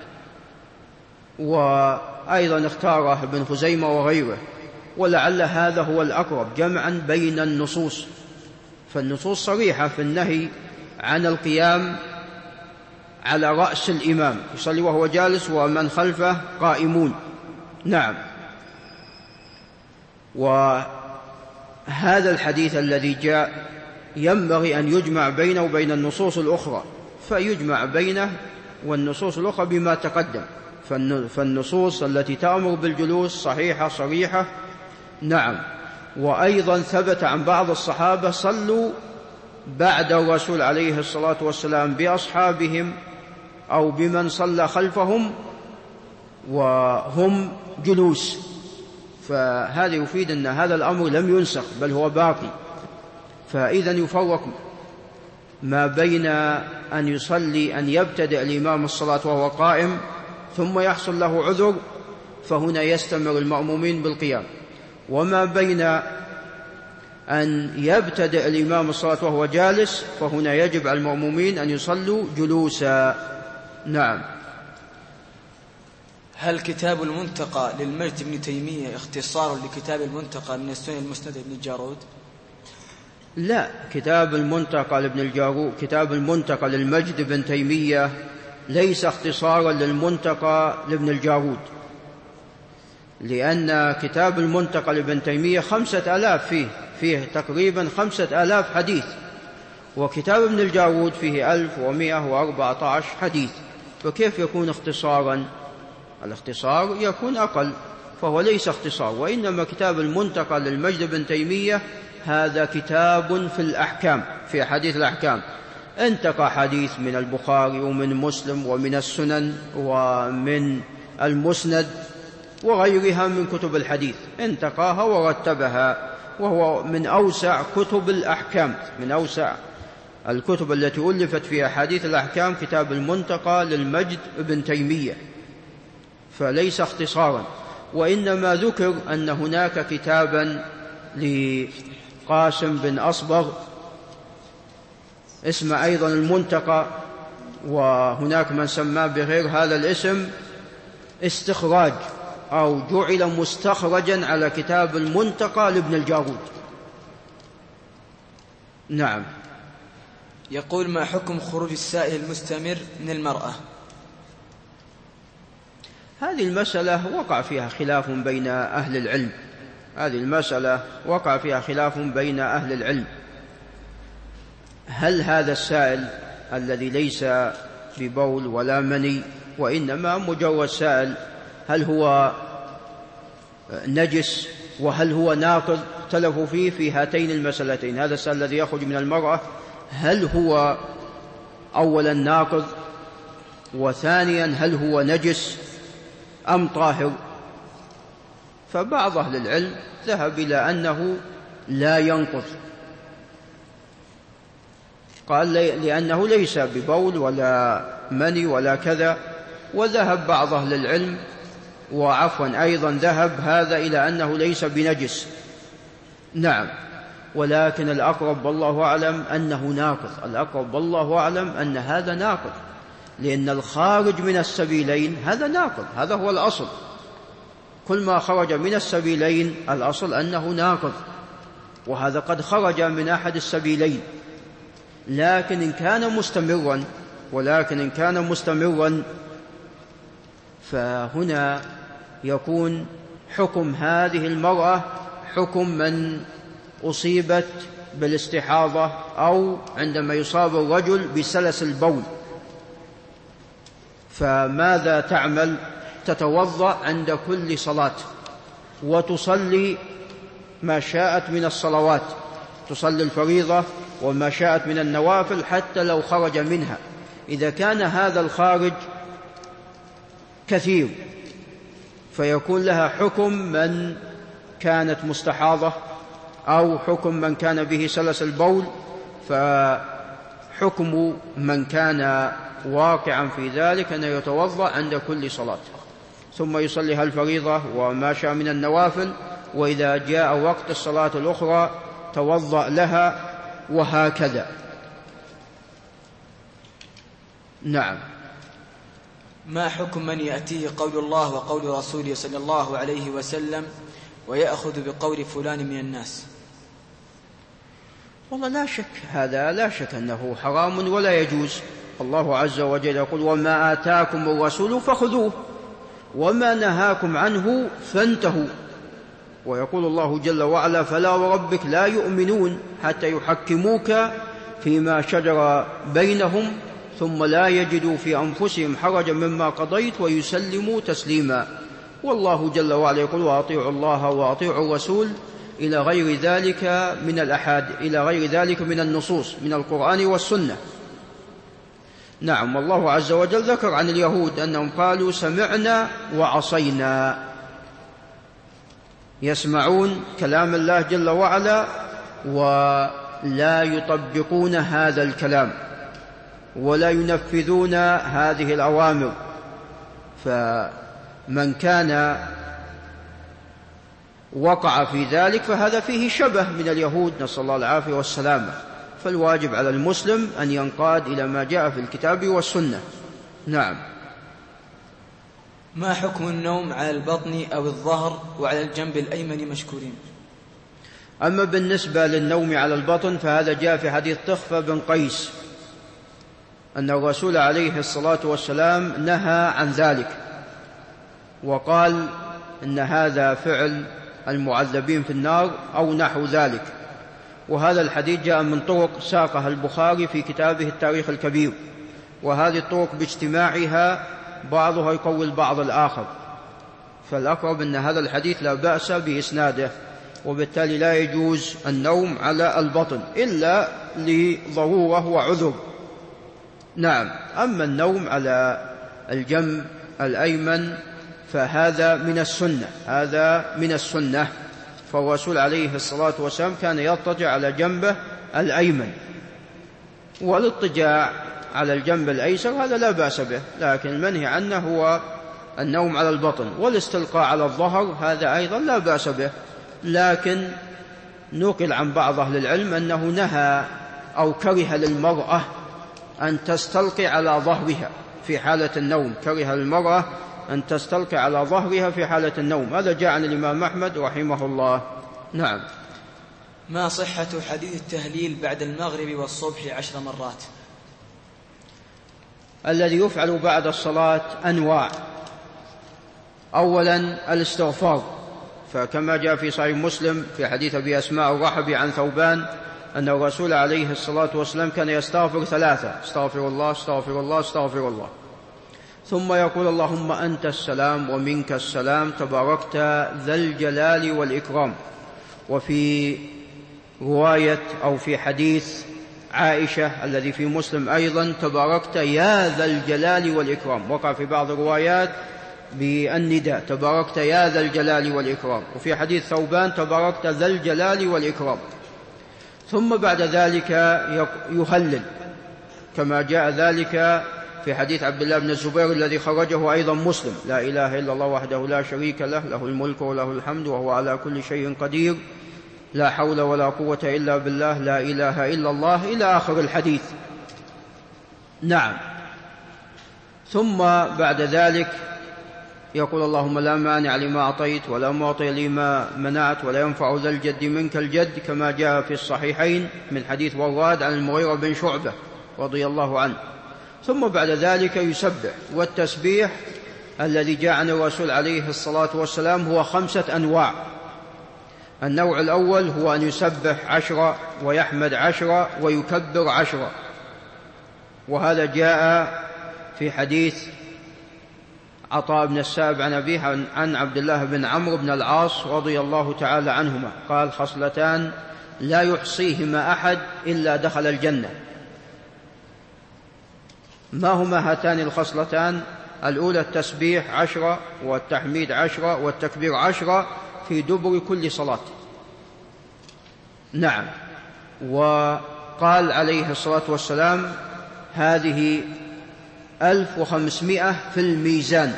وأيضا اختاره ابن خزيمة وغيره، ولعل هذا هو الأقرب جمعا بين النصوص، فالنصوص صريحة في النهي عن القيام على رأس الإمام يصلي وهو جالس ومن خلفه قائمون. نعم. وهذا الحديث الذي جاء ينبغي أن يجمع بينه وبين النصوص الأخرى، فيجمع بينه والنصوص الأخرى بما تقدم، فالنصوص التي تأمر بالجلوس صحيحة صريحة. نعم. وأيضا ثبت عن بعض الصحابة صلوا بعد الرسول عليه الصلاة والسلام بأصحابهم أو بمن صلى خلفهم وهم جلوس، فهذا يفيد أن هذا الأمر لم ينسخ بل هو باقي. فإذا يفرق ما بين أن يبتدئ الإمام الصلاة وهو قائم ثم يحصل له عذر فهنا يستمر المأمومين بالقيام. وما بين أن يبتدئ الإمام الصلاة وهو جالس فهنا يجب على المأمومين أن يصلوا جلوسا. نعم. هل كتاب المنتقى للمجد بن تيمية اختصار لكتاب المنتقى من السنن المسند بن الجارود؟ لا، كتاب المنتقى للمجد بن تيمية ليس اختصارا للمنتقى لابن الجارود، لأن كتاب المنتقى لابن تيمية 5000 فيه تقريبا 5000 حديث، وكتاب ابن الجارود فيه 1114 حديث، فكيف يكون اختصارا؟ الاختصار يكون أقل، فهو ليس اختصار، وإنما كتاب المنتقى للمجد بن تيمية هذا كتاب في الأحكام، في حديث الأحكام، انتقى حديث من البخاري ومن مسلم ومن السنن ومن المسند وغيرها من كتب الحديث، انتقاها ورتبها، وهو من أوسع كتب الأحكام، من أوسع الكتب التي ألفت في أحاديث الأحكام كتاب المنتقى للمجد بن تيمية، فليس اختصارا. وإنما ذكر أن هناك كتابا لقاسم بن أصبغ اسمه أيضا المنتقى، وهناك من سماه بغير هذا الاسم استخراج أو جعل مستخرجا على كتاب المنتقى لابن الجارود. نعم. يقول: ما حكم خروج السائل المستمر من المرأة؟ هذه المسألة وقع فيها خلاف بين أهل العلم، هل هذا السائل الذي ليس ببول ولا مني وإنما مجرد سائل هل هو نجس وهل هو ناقض؟ اختلفوا فيه في هاتين المسألتين. هذا السائل الذي يخرج من المرأة هل هو أولا ناقض، وثانيا هل هو نجس أم طاهر؟ فبعض أهل العلم ذهب إلى أنه لا ينقض، قال لأنه ليس ببول ولا مني ولا كذا. وذهب بعض أهل العلم أيضا ذهب هذا إلى أنه ليس بنجس. نعم. ولكن الأقرب والله أعلم أنه ناقض، أن هذا ناقض، لأن الخارج من السبيلين هذا ناقض، هذا هو الأصل. كل ما خرج من السبيلين الأصل أنه ناقض، وهذا قد خرج من أحد السبيلين. لكن إن كان مستمرا فهنا يكون حكم هذه المرأة حكم من أصيبت بالاستحاضة أو عندما يصاب الرجل بسلس البول. فماذا تعمل؟ تتوضأ عند كل صلاة وتصلي ما شاءت من الصلوات، تصلي الفريضة وما شاءت من النوافل حتى لو خرج منها. إذا كان هذا الخارج كثير فيكون لها حكم من كانت مستحاضة أو حكم من كان به سلس البول، فحكم من كان واقعا في ذلك أن يتوضأ عند كل صلاة ثم يصليها الفريضة وما شاء من النوافل، وإذا جاء وقت الصلاة الأخرى توضأ لها، وهكذا. نعم. ما حكم من يأتيه قول الله وقول رسوله صلى الله عليه وسلم ويأخذ بقول فلان من الناس؟ والله لا شك أنه حرام ولا يجوز. الله عز وجل يقول: وما آتاكم الرسول فخذوه وما نهاكم عنه فانتهوا. ويقول الله جل وعلا: فلا وربك لا يؤمنون حتى يحكموك فيما شجر بينهم ثم لا يجدوا في أنفسهم حرجا مما قضيت ويسلموا تسليما. والله جل وعلا يقول: وأطيعوا الله وأطيعوا الرسول إلى غير ذلك من النصوص من القرآن والسنة. نعم. والله عز وجل ذكر عن اليهود أنهم قالوا: سمعنا وعصينا، يسمعون كلام الله جل وعلا ولا يطبقون هذا الكلام ولا ينفذون هذه الأوامر، فمن كان وقع في ذلك فهذا فيه شبه من اليهود، نسأل الله العافية والسلامة. فالواجب على المسلم أن ينقاد إلى ما جاء في الكتاب والسنة. نعم. ما حكم النوم على البطن أو الظهر وعلى الجنب الأيمن مشكورين؟ أما بالنسبة للنوم على البطن فهذا جاء في حديث طخفة بن قيس أن الرسول عليه الصلاة والسلام نهى عن ذلك، وقال إن هذا فعل المعذبين في النار أو نحو ذلك. وهذا الحديث جاء من طرق ساقها البخاري في كتابه التاريخ الكبير، وهذه الطرق باجتماعها بعضها يقوي البعض الآخر، فالأقرب أن هذا الحديث لا بأس بإسناده، وبالتالي لا يجوز النوم على البطن إلا لضرورة وعذر. نعم. أما النوم على الجنب الأيمن فهذا من السنة، هذا من السنة، فالرسول عليه الصلاة والسلام كان يضطجع على جنبه الأيمن، والاضطجاع على الجنب الأيسر هذا لا بأس به، لكن المنهي عنه هو النوم على البطن. والاستلقاء على الظهر هذا أيضا لا بأس به، لكن نقل عن بعض أهل العلم أنه نهى أو كره للمرأة أن تستلقي على ظهرها في حالة النوم، كره للمرأة أن تستلقي على ظهرها في حالة النوم. هذا جاء عن الإمام أحمد رحمه الله. نعم. ما صحة حديث التهليل بعد المغرب والصبح 10 مرات؟ الذي يفعل بعد الصلاة أنواع. أولا الاستغفار، فكما جاء في صحيح مسلم في حديث أبي أسماء الرحبي عن ثوبان أن الرسول عليه الصلاة والسلام كان يستغفر 3: استغفر الله استغفر الله استغفر الله، ثم يقول اللهم أنت السلام ومنك السلام تباركت ذا الجلال والإكرام. وفي رواية أو في حديث عائشة الذي في مسلم أيضا تباركت يا ذا الجلال والإكرام، وقع في بعض الروايات بالنداء تباركت يا ذا الجلال والإكرام. وفي حديث ثوبان تباركت ذا الجلال والإكرام. ثم بعد ذلك يهلل كما جاء ذلك في حديث عبد الله بن الزبير الذي خرجه أيضا مسلم: لا إله إلا الله وحده لا شريك له، له الملك وله الحمد وهو على كل شيء قدير، لا حول ولا قوة إلا بالله، لا إله إلا الله، إلى آخر الحديث. نعم. ثم بعد ذلك يقول اللهم لا مانع لما أعطيت ولا معطي لما منعت ولا ينفع ذا الجد منك الجد، كما جاء في الصحيحين من حديث وراد عن المغيرة بن شعبة رضي الله عنه. ثم بعد ذلك يسبح. والتسبيح الذي جاء عن الرسول عليه الصلاة والسلام هو 5 أنواع. النوع الأول هو أن يسبح 10 ويحمد 10 ويكبر 10، وهذا جاء في حديث عطاء بن السائب عن أبيه عن عبد الله بن عمرو بن العاص رضي الله تعالى عنهما قال: خصلتان لا يحصيهما أحد إلا دخل الجنة. ما هما هاتان الخصلتان؟ الأولى التسبيح 10 والتحميد 10 والتكبير 10 في دبر كل صلاة. نعم. وقال عليه الصلاة والسلام: هذه 1500 في الميزان،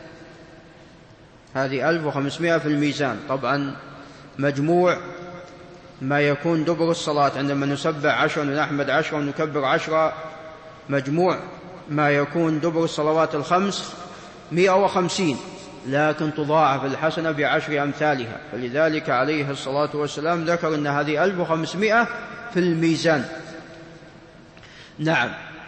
هذه 1500 في الميزان. طبعا مجموع ما يكون دبر الصلاة عندما نسبح 10 ونحمد 10 ونكبر 10، مجموع ما يكون دبر الصلوات الخمس 150، لكن تضاعف الحسنة ب10 أمثالها. فلذلك عليه الصلاة والسلام ذكر أن هذه 1500 في الميزان. نعم.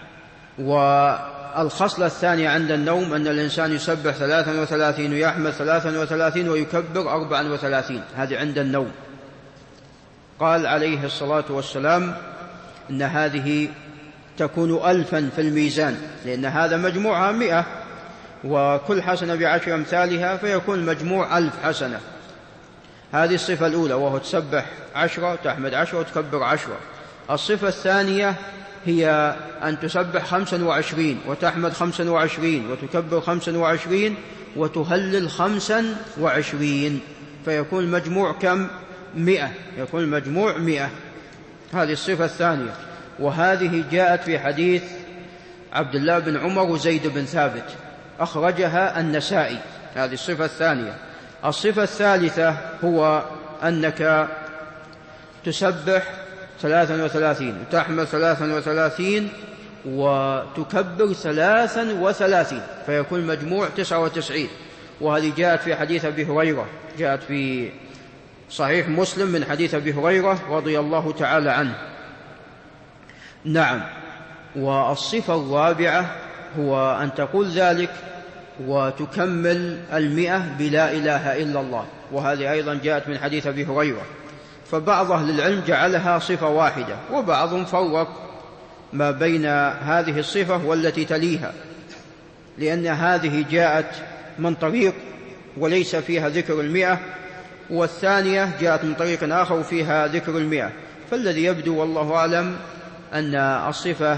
والخصلة الثانية عند النوم أن الإنسان يسبح 33 ويحمد 33 ويكبر 34، هذه عند النوم. قال عليه الصلاة والسلام إن هذه تكون 1000 في الميزان، لأن هذا مجموعها 100 وكل حسنة ب10 أمثالها، فيكون المجموع 1000 حسنة. هذه الصفة الأولى، وهو تسبح 10 تحمد 10 وتكبر 10. الصفة الثانية هي أن تسبح 25 وتحمد 25 وتكبر 25 وتهلل 25، فيكون المجموع كم؟ 100، يكون المجموع 100. هذه الصفة الثانية، وهذه جاءت في حديث عبد الله بن عمر وزيد بن ثابت أخرجها النسائي. هذه الصفة الثانية. الصفة الثالثة هو أنك تسبح 33 وتحمد 33 وتكبر 33 فيكون مجموع 99. وهذه جاءت في حديث أبي هريرة، جاءت في صحيح مسلم من حديث أبي هريرة رضي الله تعالى عنه. نعم. والصفة الرابعة هو أن تقول ذلك وتكمل 100 بلا إله إلا الله، وهذه أيضا جاءت من حديث أبي هريرة. فبعض أهل العلم جعلها صفة واحدة، وبعضهم فرق ما بين هذه الصفة والتي تليها، لأن هذه جاءت من طريق وليس فيها ذكر 100، والثانية جاءت من طريق آخر وفيها ذكر 100. فالذي يبدو والله أعلم أن الصفة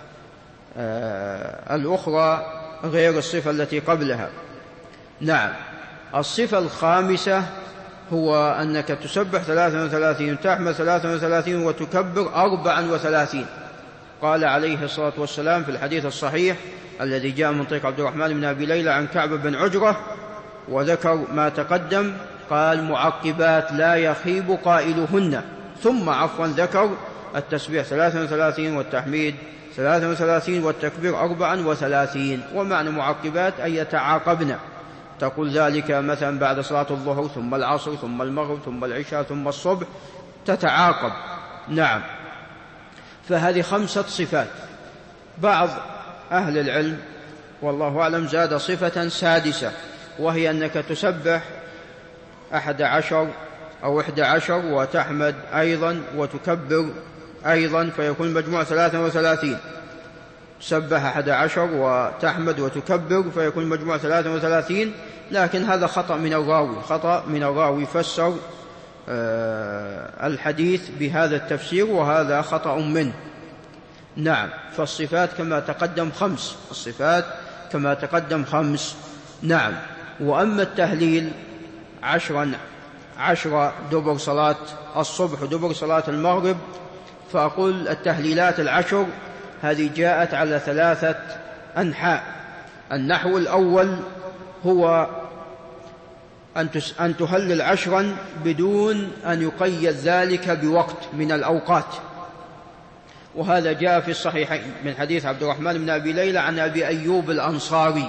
الأخرى غير الصفة التي قبلها. نعم. الصفة الخامسة هو أنك تسبح 33 تحمد 33 وتكبر 34. قال عليه الصلاة والسلام في الحديث الصحيح الذي جاء من طريق عبد الرحمن بن أبي ليلى عن كعب بن عجرة وذكر ما تقدم، قال معقبات لا يخيب قائلهن، ثم ذكر التسبيح 33 والتحميد 33 والتكبير 34. ومعنى معقبات أن يتعاقبن، تقول ذلك مثلا بعد صلاة الظهر ثم العصر ثم المغرب ثم العشاء ثم الصبح، تتعاقب. نعم. فهذه 5 صفات. بعض أهل العلم والله أعلم زاد صفة سادسة، وهي أنك تسبح 11 أو 11 وتحمد أيضا وتكبر أيضا فيكون مجموع 33. سبح 11 وتحمد وتكبر فيكون مجموع 33. لكن هذا خطأ من الراوي فسر الحديث بهذا التفسير، وهذا خطأ منه. نعم. فالصفات كما تقدم 5. الصفات كما تقدم 5. نعم. وأما التهليل 10 دبر صلاة الصبح ودبر صلاة المغرب، فأقول التهليلات 10 هذه جاءت على 3 أنحاء. النحو الأول هو أن تهلل 10 بدون أن يقيد ذلك بوقت من الأوقات، وهذا جاء في الصحيحين من حديث عبد الرحمن بن أبي ليلى عن أبي أيوب الأنصاري،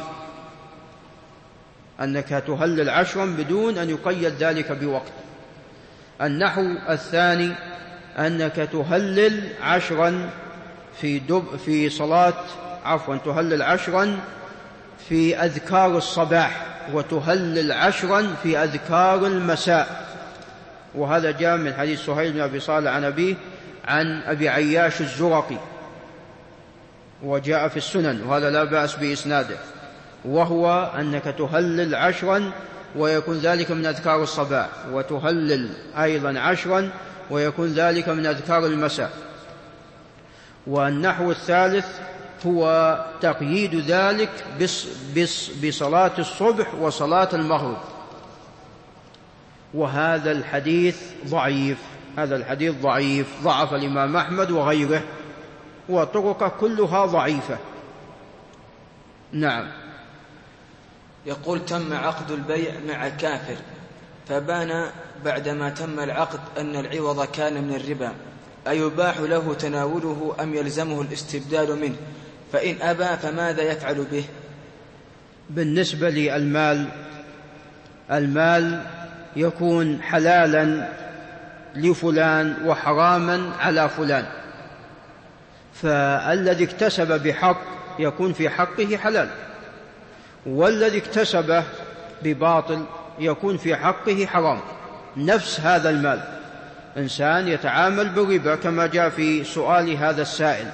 أنك تهلل 10 بدون أن يقيد ذلك بوقت. النحو الثاني أنك تهلل 10 في صلاة تهلل 10 في أذكار الصباح، وتهلل 10 في أذكار المساء، وهذا جاء من حديث سهيل بن أبي صالح عن أبيه عن أبي عياش الزرقي، وجاء في السنن، وهذا لا بأس بإسناده، وهو أنك تهلل 10 ويكون ذلك من أذكار الصباح، وتهلل أيضا 10 ويكون ذلك من أذكار المساء. والنحو الثالث هو تقييد ذلك بصلاة الصبح وصلاة المغرب، وهذا الحديث ضعيف. ضعف الإمام أحمد وغيره، وطرق كلها ضعيفة. نعم. يقول تم عقد البيع مع كافر، فبان بعدما تم العقد أن العوض كان من الربا، أيباح له تناوله أم يلزمه الاستبدال منه؟ فإن أبى فماذا يفعل به؟ بالنسبة للمال، المال يكون حلالا لفلان وحراما على فلان، فالذي اكتسب بحق يكون في حقه حلال، والذي اكتسبه بباطل يكون في حقه حرام. نفس هذا المال، إنسان يتعامل بالربا كما جاء في سؤال هذا السائل،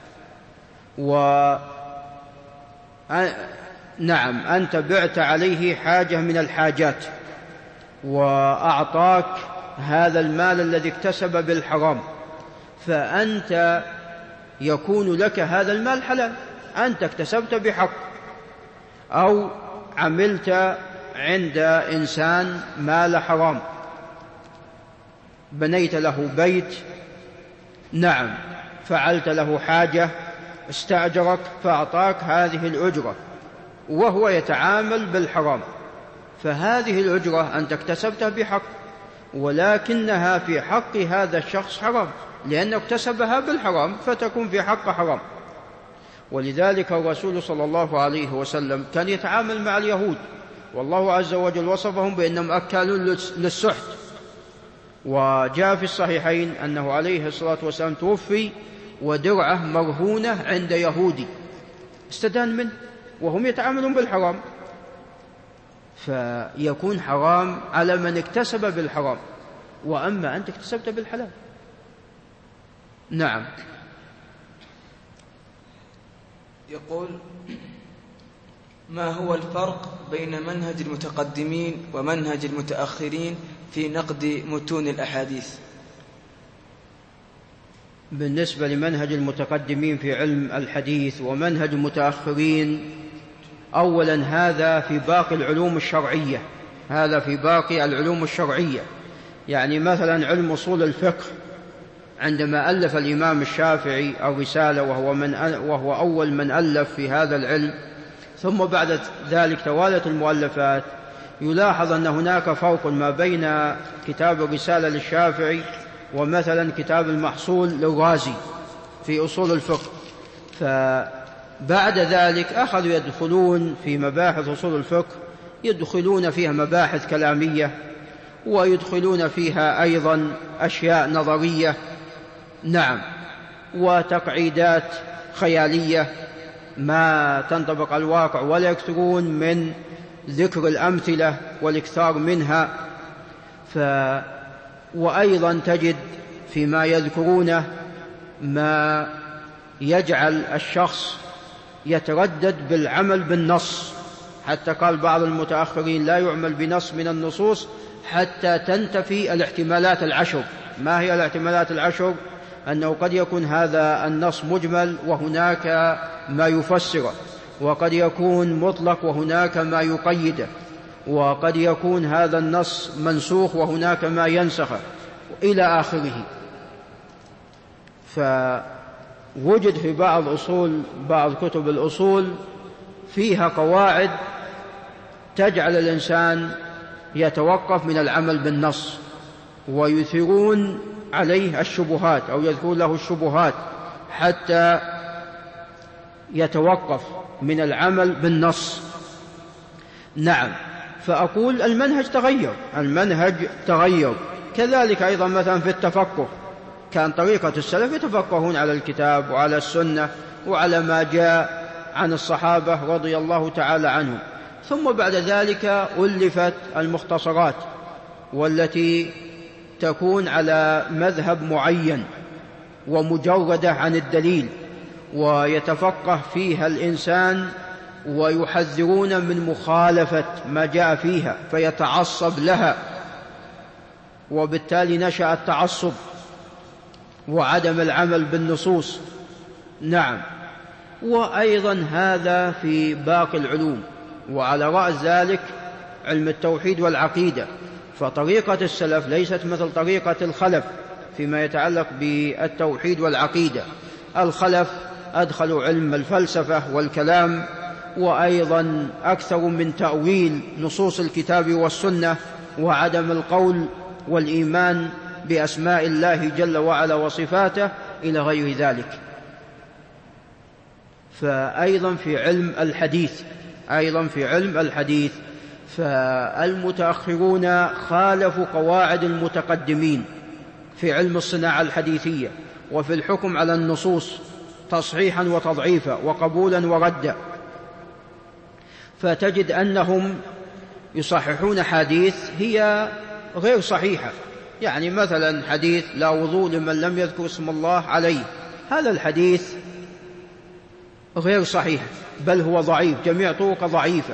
نعم أنت بعت عليه حاجة من الحاجات وأعطاك هذا المال الذي اكتسب بالحرام، فأنت يكون لك هذا المال حلال، أنت اكتسبت بحق، أو عملت عند إنسان مال حرام، بنيت له بيت، نعم فعلت له حاجة، استأجرك فأعطاك هذه الأجرة، وهو يتعامل بالحرام، فهذه الأجرة أنت اكتسبتها بحق، ولكنها في حق هذا الشخص حرام، لأنه اكتسبها بالحرام فتكون في حق حرام. ولذلك الرسول صلى الله عليه وسلم كان يتعامل مع اليهود، والله عز وجل وصفهم بأنهم أكالون للسحت. وجاء في الصحيحين أنه عليه الصلاة والسلام توفي ودرعه مرهونة عند يهودي استدان منه، وهم يتعاملون بالحرام، فيكون حرام على من اكتسب بالحرام، وأما أنت اكتسبت بالحلال. نعم. يقول: ما هو الفرق بين منهج المتقدمين ومنهج المتأخرين في نقد متون الأحاديث؟ بالنسبة لمنهج المتقدمين في علم الحديث ومنهج المتأخرين، أولا هذا في باقي العلوم الشرعية، هذا في باقي العلوم الشرعية. يعني مثلا علم أصول الفقه، عندما ألف الإمام الشافعي الرسالة وهو أول من ألف في هذا العلم، ثم بعد ذلك توالت المؤلفات، يلاحظ أن هناك فرق ما بين كتاب الرسالة للشافعي ومثلا كتاب المحصول للرازي في أصول الفقه. فبعد ذلك أخذوا يدخلون في مباحث أصول الفقه، يدخلون فيها مباحث كلامية، ويدخلون فيها أيضا أشياء نظرية، نعم، وتقعيدات خيالية ما تنطبق على الواقع، ولا يكثرون من ذكر الأمثلة والإكثار منها. وأيضا تجد فيما يذكرونه ما يجعل الشخص يتردد بالعمل بالنص، حتى قال بعض المتأخرين: لا يعمل بنص من النصوص حتى تنتفي الاحتمالات العشر. ما هي الاحتمالات العشر؟ أنه قد يكون هذا النص مجمل وهناك ما يفسره، وقد يكون مطلق وهناك ما يقيده، وقد يكون هذا النص منسوخ وهناك ما ينسخه، إلى آخره. فوجد في بعض كتب الأصول فيها قواعد تجعل الإنسان يتوقف من العمل بالنص، ويثيرون عليه الشبهات أو يذكرون له الشبهات حتى يتوقف من العمل بالنص. نعم. فأقول المنهج تغير. كذلك أيضا مثلا في التفقه، كان طريقة السلف يتفقهون على الكتاب وعلى السنة وعلى ما جاء عن الصحابة رضي الله تعالى عنهم. ثم بعد ذلك ألفت المختصرات، والتي تكون على مذهب معين ومجردة عن الدليل، ويتفقه فيها الإنسان، ويحذرون من مخالفة ما جاء فيها فيتعصب لها، وبالتالي نشأ التعصب وعدم العمل بالنصوص. نعم. وأيضا هذا في باقي العلوم، وعلى رأس ذلك علم التوحيد والعقيدة. فطريقة السلف ليست مثل طريقة الخلف فيما يتعلق بالتوحيد والعقيدة. الخلف أدخلوا علم الفلسفة والكلام، وأيضا أكثر من تأويل نصوص الكتاب والسنة، وعدم القول والإيمان بأسماء الله جل وعلا وصفاته إلى غير ذلك. فأيضا في علم الحديث فالمتأخرون خالفوا قواعد المتقدمين في علم الصناعة الحديثية وفي الحكم على النصوص تصحيحا وتضعيفا وقبولا وردا. فتجد أنهم يصححون حديث هي غير صحيحة. يعني مثلا حديث لا وضوء لمن لم يذكر اسم الله عليه، هذا الحديث غير صحيح، بل هو ضعيف، جميع طرق ضعيفة.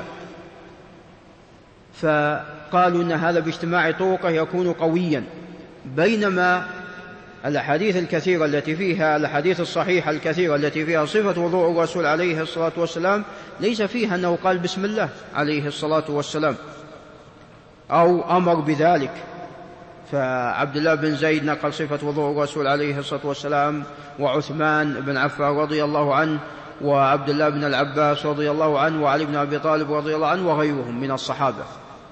فقالوا أن هذا باجتماع طرقه يكون قويا، بينما الأحاديث الكثيرة التي فيها، الأحاديث الصحيحة الكثيرة التي فيها صفة وضوء الرسول عليه الصلاة والسلام ليس فيها أنه قال بسم الله عليه الصلاة والسلام أو أمر بذلك. فعبد الله بن زيد نقل صفة وضوء الرسول عليه الصلاة والسلام، وعثمان بن عفان رضي الله عنه وعبد الله بن العباس رضي الله عنه وعلي بن أبي طالب رضي الله عنه وغيرهم من الصحابة.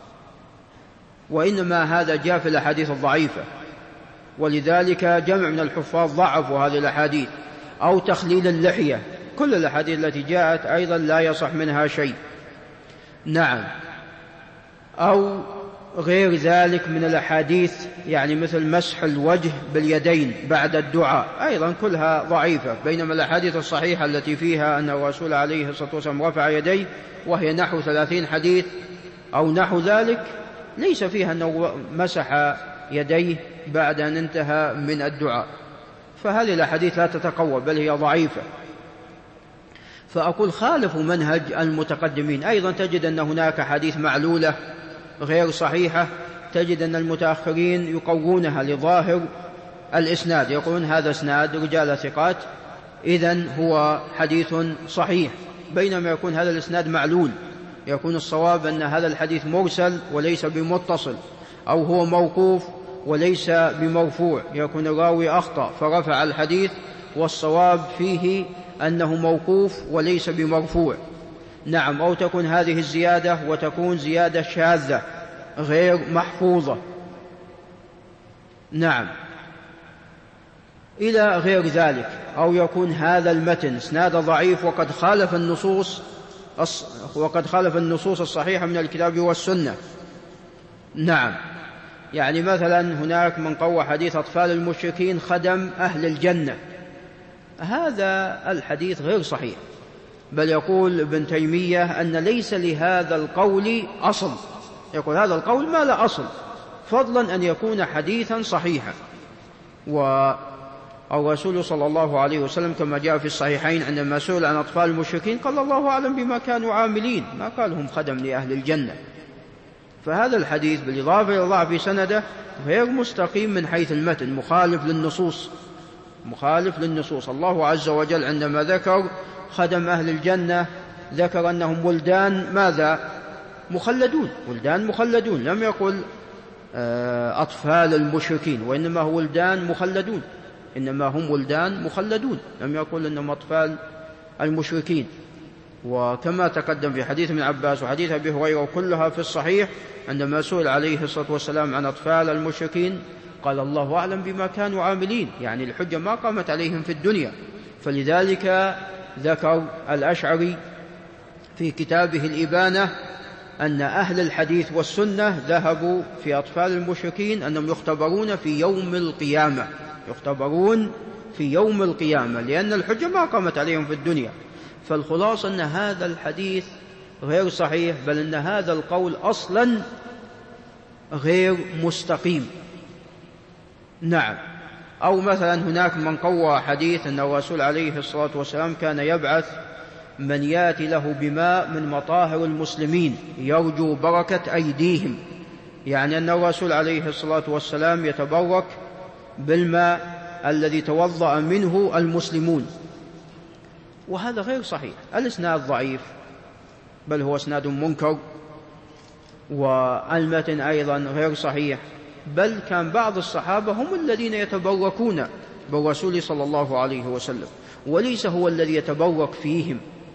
وإنما هذا جاء في الأحاديث الضعيفة، ولذلك جمع من الحفاظ ضعفوا هذه الأحاديث. أو تخليل اللحية، كل الأحاديث التي جاءت أيضا لا يصح منها شيء. نعم. أو غير ذلك من الأحاديث، يعني مثل مسح الوجه باليدين بعد الدعاء، أيضا كلها ضعيفة. بينما الأحاديث الصحيحة التي فيها أن الرسول عليه الصلاة والسلام رفع يديه، وهي نحو 30 حديث أو نحو ذلك، ليس فيها أنه مسح يديه بعد أن انتهى من الدعاء، فهذه الأحاديث لا تتقوى بل هي ضعيفة. فأقول خالفوا منهج المتقدمين. أيضا تجد أن هناك حديث معلولة غير صحيحة، تجد أن المتأخرين يقوونها لظاهر الإسناد، يقولون هذا إسناد رجال ثقات إذن هو حديث صحيح، بينما يكون هذا الإسناد معلول. يكون الصواب أن هذا الحديث مرسل وليس بمتصل، أو هو موقوف وليس بمرفوع، يكون الراوي أخطأ فرفع الحديث، والصواب فيه أنه موقوف وليس بمرفوع. نعم. أو تكون هذه الزيادة وتكون زيادة شاذة غير محفوظة. نعم. إلى غير ذلك. أو يكون هذا المتن إسناد ضعيف وقد خالف النصوص الصحيحة من الكتاب والسنة. نعم. يعني مثلا هناك من قوى حديث أطفال المشركين خدم أهل الجنة، هذا الحديث غير صحيح، بل يقول ابن تيمية أن ليس لهذا القول أصل، يقول هذا القول ما لا أصل، فضلا أن يكون حديثا صحيحا. والرسول صلى الله عليه وسلم كما جاء في الصحيحين عندما سئل عن أطفال المشركين قال الله أعلم بما كانوا عاملين، ما قال هم خدم لأهل الجنة. فهذا الحديث بالإضافة إلى ضعف سنده غير مستقيم من حيث المتن، مخالف للنصوص. الله عز وجل عندما ذكر خدم أهل الجنة ذكر أنهم ولدان ماذا؟ ولدان مخلدون، لم يقل أطفال المشركين، وإنما هو ولدان مخلدون، إنما هم ولدان مخلدون، لم يقل أنهم أطفال المشركين. وكما تقدم في حديث ابن عباس وحديث أبي هريرة كلها في الصحيح، عندما سئل عليه الصلاة والسلام عن أطفال المشركين قال الله أعلم بما كانوا عاملين، يعني الحجة ما قامت عليهم في الدنيا. فلذلك ذكر الأشعري في كتابه الإبانة أن أهل الحديث والسنة ذهبوا في أطفال المشركين أنهم يختبرون في يوم القيامة، لأن الحجة ما قامت عليهم في الدنيا. فالخلاصة أن هذا الحديث غير صحيح، بل أن هذا القول أصلا غير مستقيم. نعم. أو مثلا هناك من قوى حديث أن الرسول عليه الصلاة والسلام كان يبعث من يأتي له بماء من مطاهر المسلمين يرجو بركة أيديهم، يعني أن الرسول عليه الصلاة والسلام يتبرك بالماء الذي توضأ منه المسلمون، وهذا غير صحيح. الإسناد ضعيف بل هو إسناد منكر، والمتن أيضا غير صحيح، بل كان بعض الصحابة هم الذين يتبركون بالرسول صلى الله عليه وسلم، وليس هو الذي يتبرك فيهم.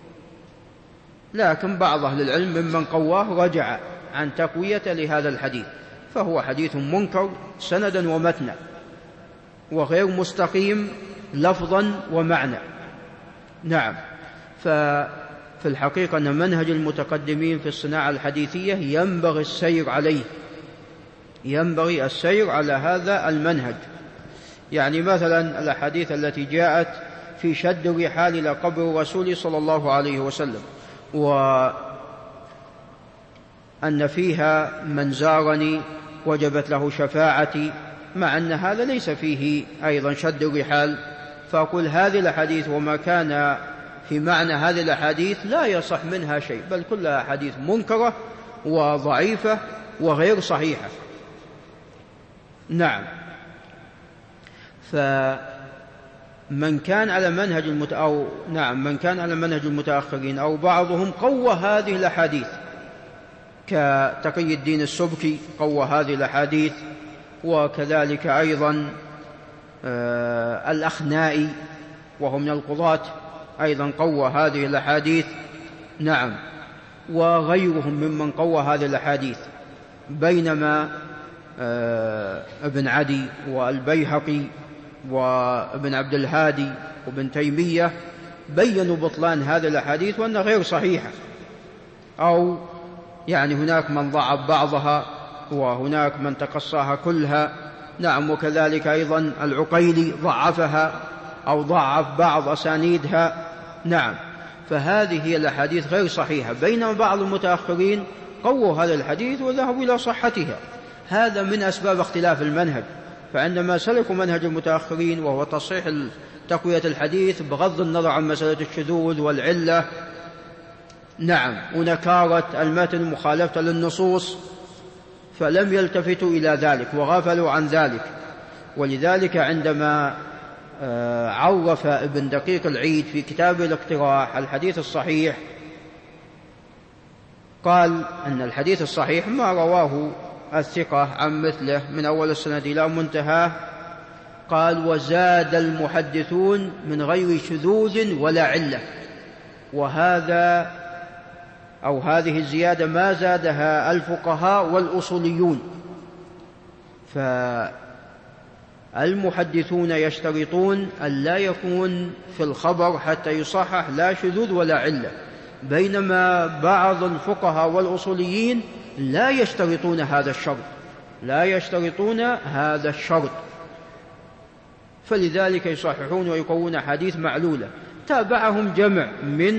لكن بعض أهل العلم ممن قواه رجع عن تقوية لهذا الحديث، فهو حديث منكر سندا ومتنا، وغير مستقيم لفظا ومعنى. نعم. ففي الحقيقة أن منهج المتقدمين في الصناعة الحديثية ينبغي السير على هذا المنهج. يعني مثلا الأحاديث التي جاءت في شد الرحال إلى قبر الرسول صلى الله عليه وسلم، وأن فيها من زارني وجبت له شفاعتي، مع أن هذا ليس فيه أيضا شد الرحال. فأقول هذه الأحاديث وما كان في معنى هذه الأحاديث لا يصح منها شيء، بل كلها أحاديث منكرة وضعيفة وغير صحيحة. نعم. فمن كان على منهج من كان على منهج المتأخرين أو بعضهم قوى هذه الأحاديث، كتقي الدين السبكي قوى هذه الأحاديث، وكذلك أيضا الأخنائي وهو من القضاة أيضا قوى هذه الأحاديث، نعم، وغيرهم ممن قوى هذه الأحاديث، بينما ابن عدي والبيهقي وابن عبد الهادي وابن تيمية بيّنوا بطلان هذه الأحاديث وأنها غير صحيحة، أو يعني هناك من ضعف بعضها وهناك من تقصاها كلها، نعم، وكذلك أيضا العقيلي ضعفها أو ضعف بعض أسانيدها، نعم، فهذه هي الأحاديث غير صحيحة، بينما بعض المتأخرين قووا هذا الحديث وذهبوا إلى صحتها. هذا من أسباب اختلاف المنهج، فعندما سلكوا منهج المتأخرين وهو تصحيح تقوية الحديث بغض النظر عن مسألة الشذوذ والعلة، نعم، ونكارة المتن مخالفة للنصوص، فلم يلتفتوا إلى ذلك وغفلوا عن ذلك. ولذلك عندما عرف ابن دقيق العيد في كتاب الاقتراح الحديث الصحيح، قال أن الحديث الصحيح ما رواه الثقة عن مثله من أول السند إلى منتهاه، قال وزاد المحدثون من غير شذوذ ولا علة، وهذا أو هذه الزيادة ما زادها الفقهاء والأصوليون، فالمحدثون يشترطون أن لا يكون في الخبر حتى يصحح لا شذوذ ولا علة، بينما بعض الفقهاء والأصوليين لا يشترطون هذا الشرط، فلذلك يصححون ويقوون حديث معلولة. تابعهم جمع من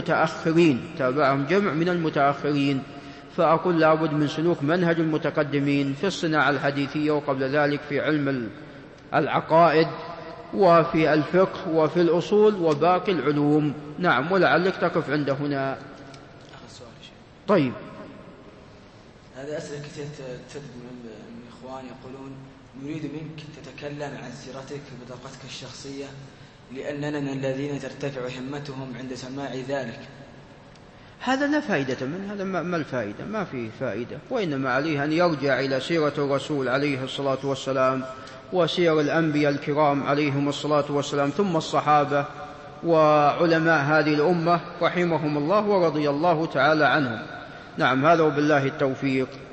المتأخرين، فأقول لابد من سلوك منهج المتقدمين في الصناعة الحديثية، وقبل ذلك في علم العقائد وفي الفقه وفي الأصول وباقي العلوم. نعم، ولعلك تقف عند هنا. طيب، هذا أسئلة كثيرة تدب من إخوان يقولون نريد منك تتكلم عن سيرتك وبطاقتك الشخصية، لأننا من الذين ترتفع همتهم عند سماع ذلك. هذا لا فائدة منه، هذا ما الفائدة؟ ما فيه فائدة، وإنما عليه أن يرجع إلى سيرة الرسول عليه الصلاة والسلام وسير الأنبياء الكرام عليهم الصلاة والسلام، ثم الصحابة وعلماء هذه الأمة رحمهم الله ورضي الله تعالى عنهم. نعم، هذا وبالله التوفيق.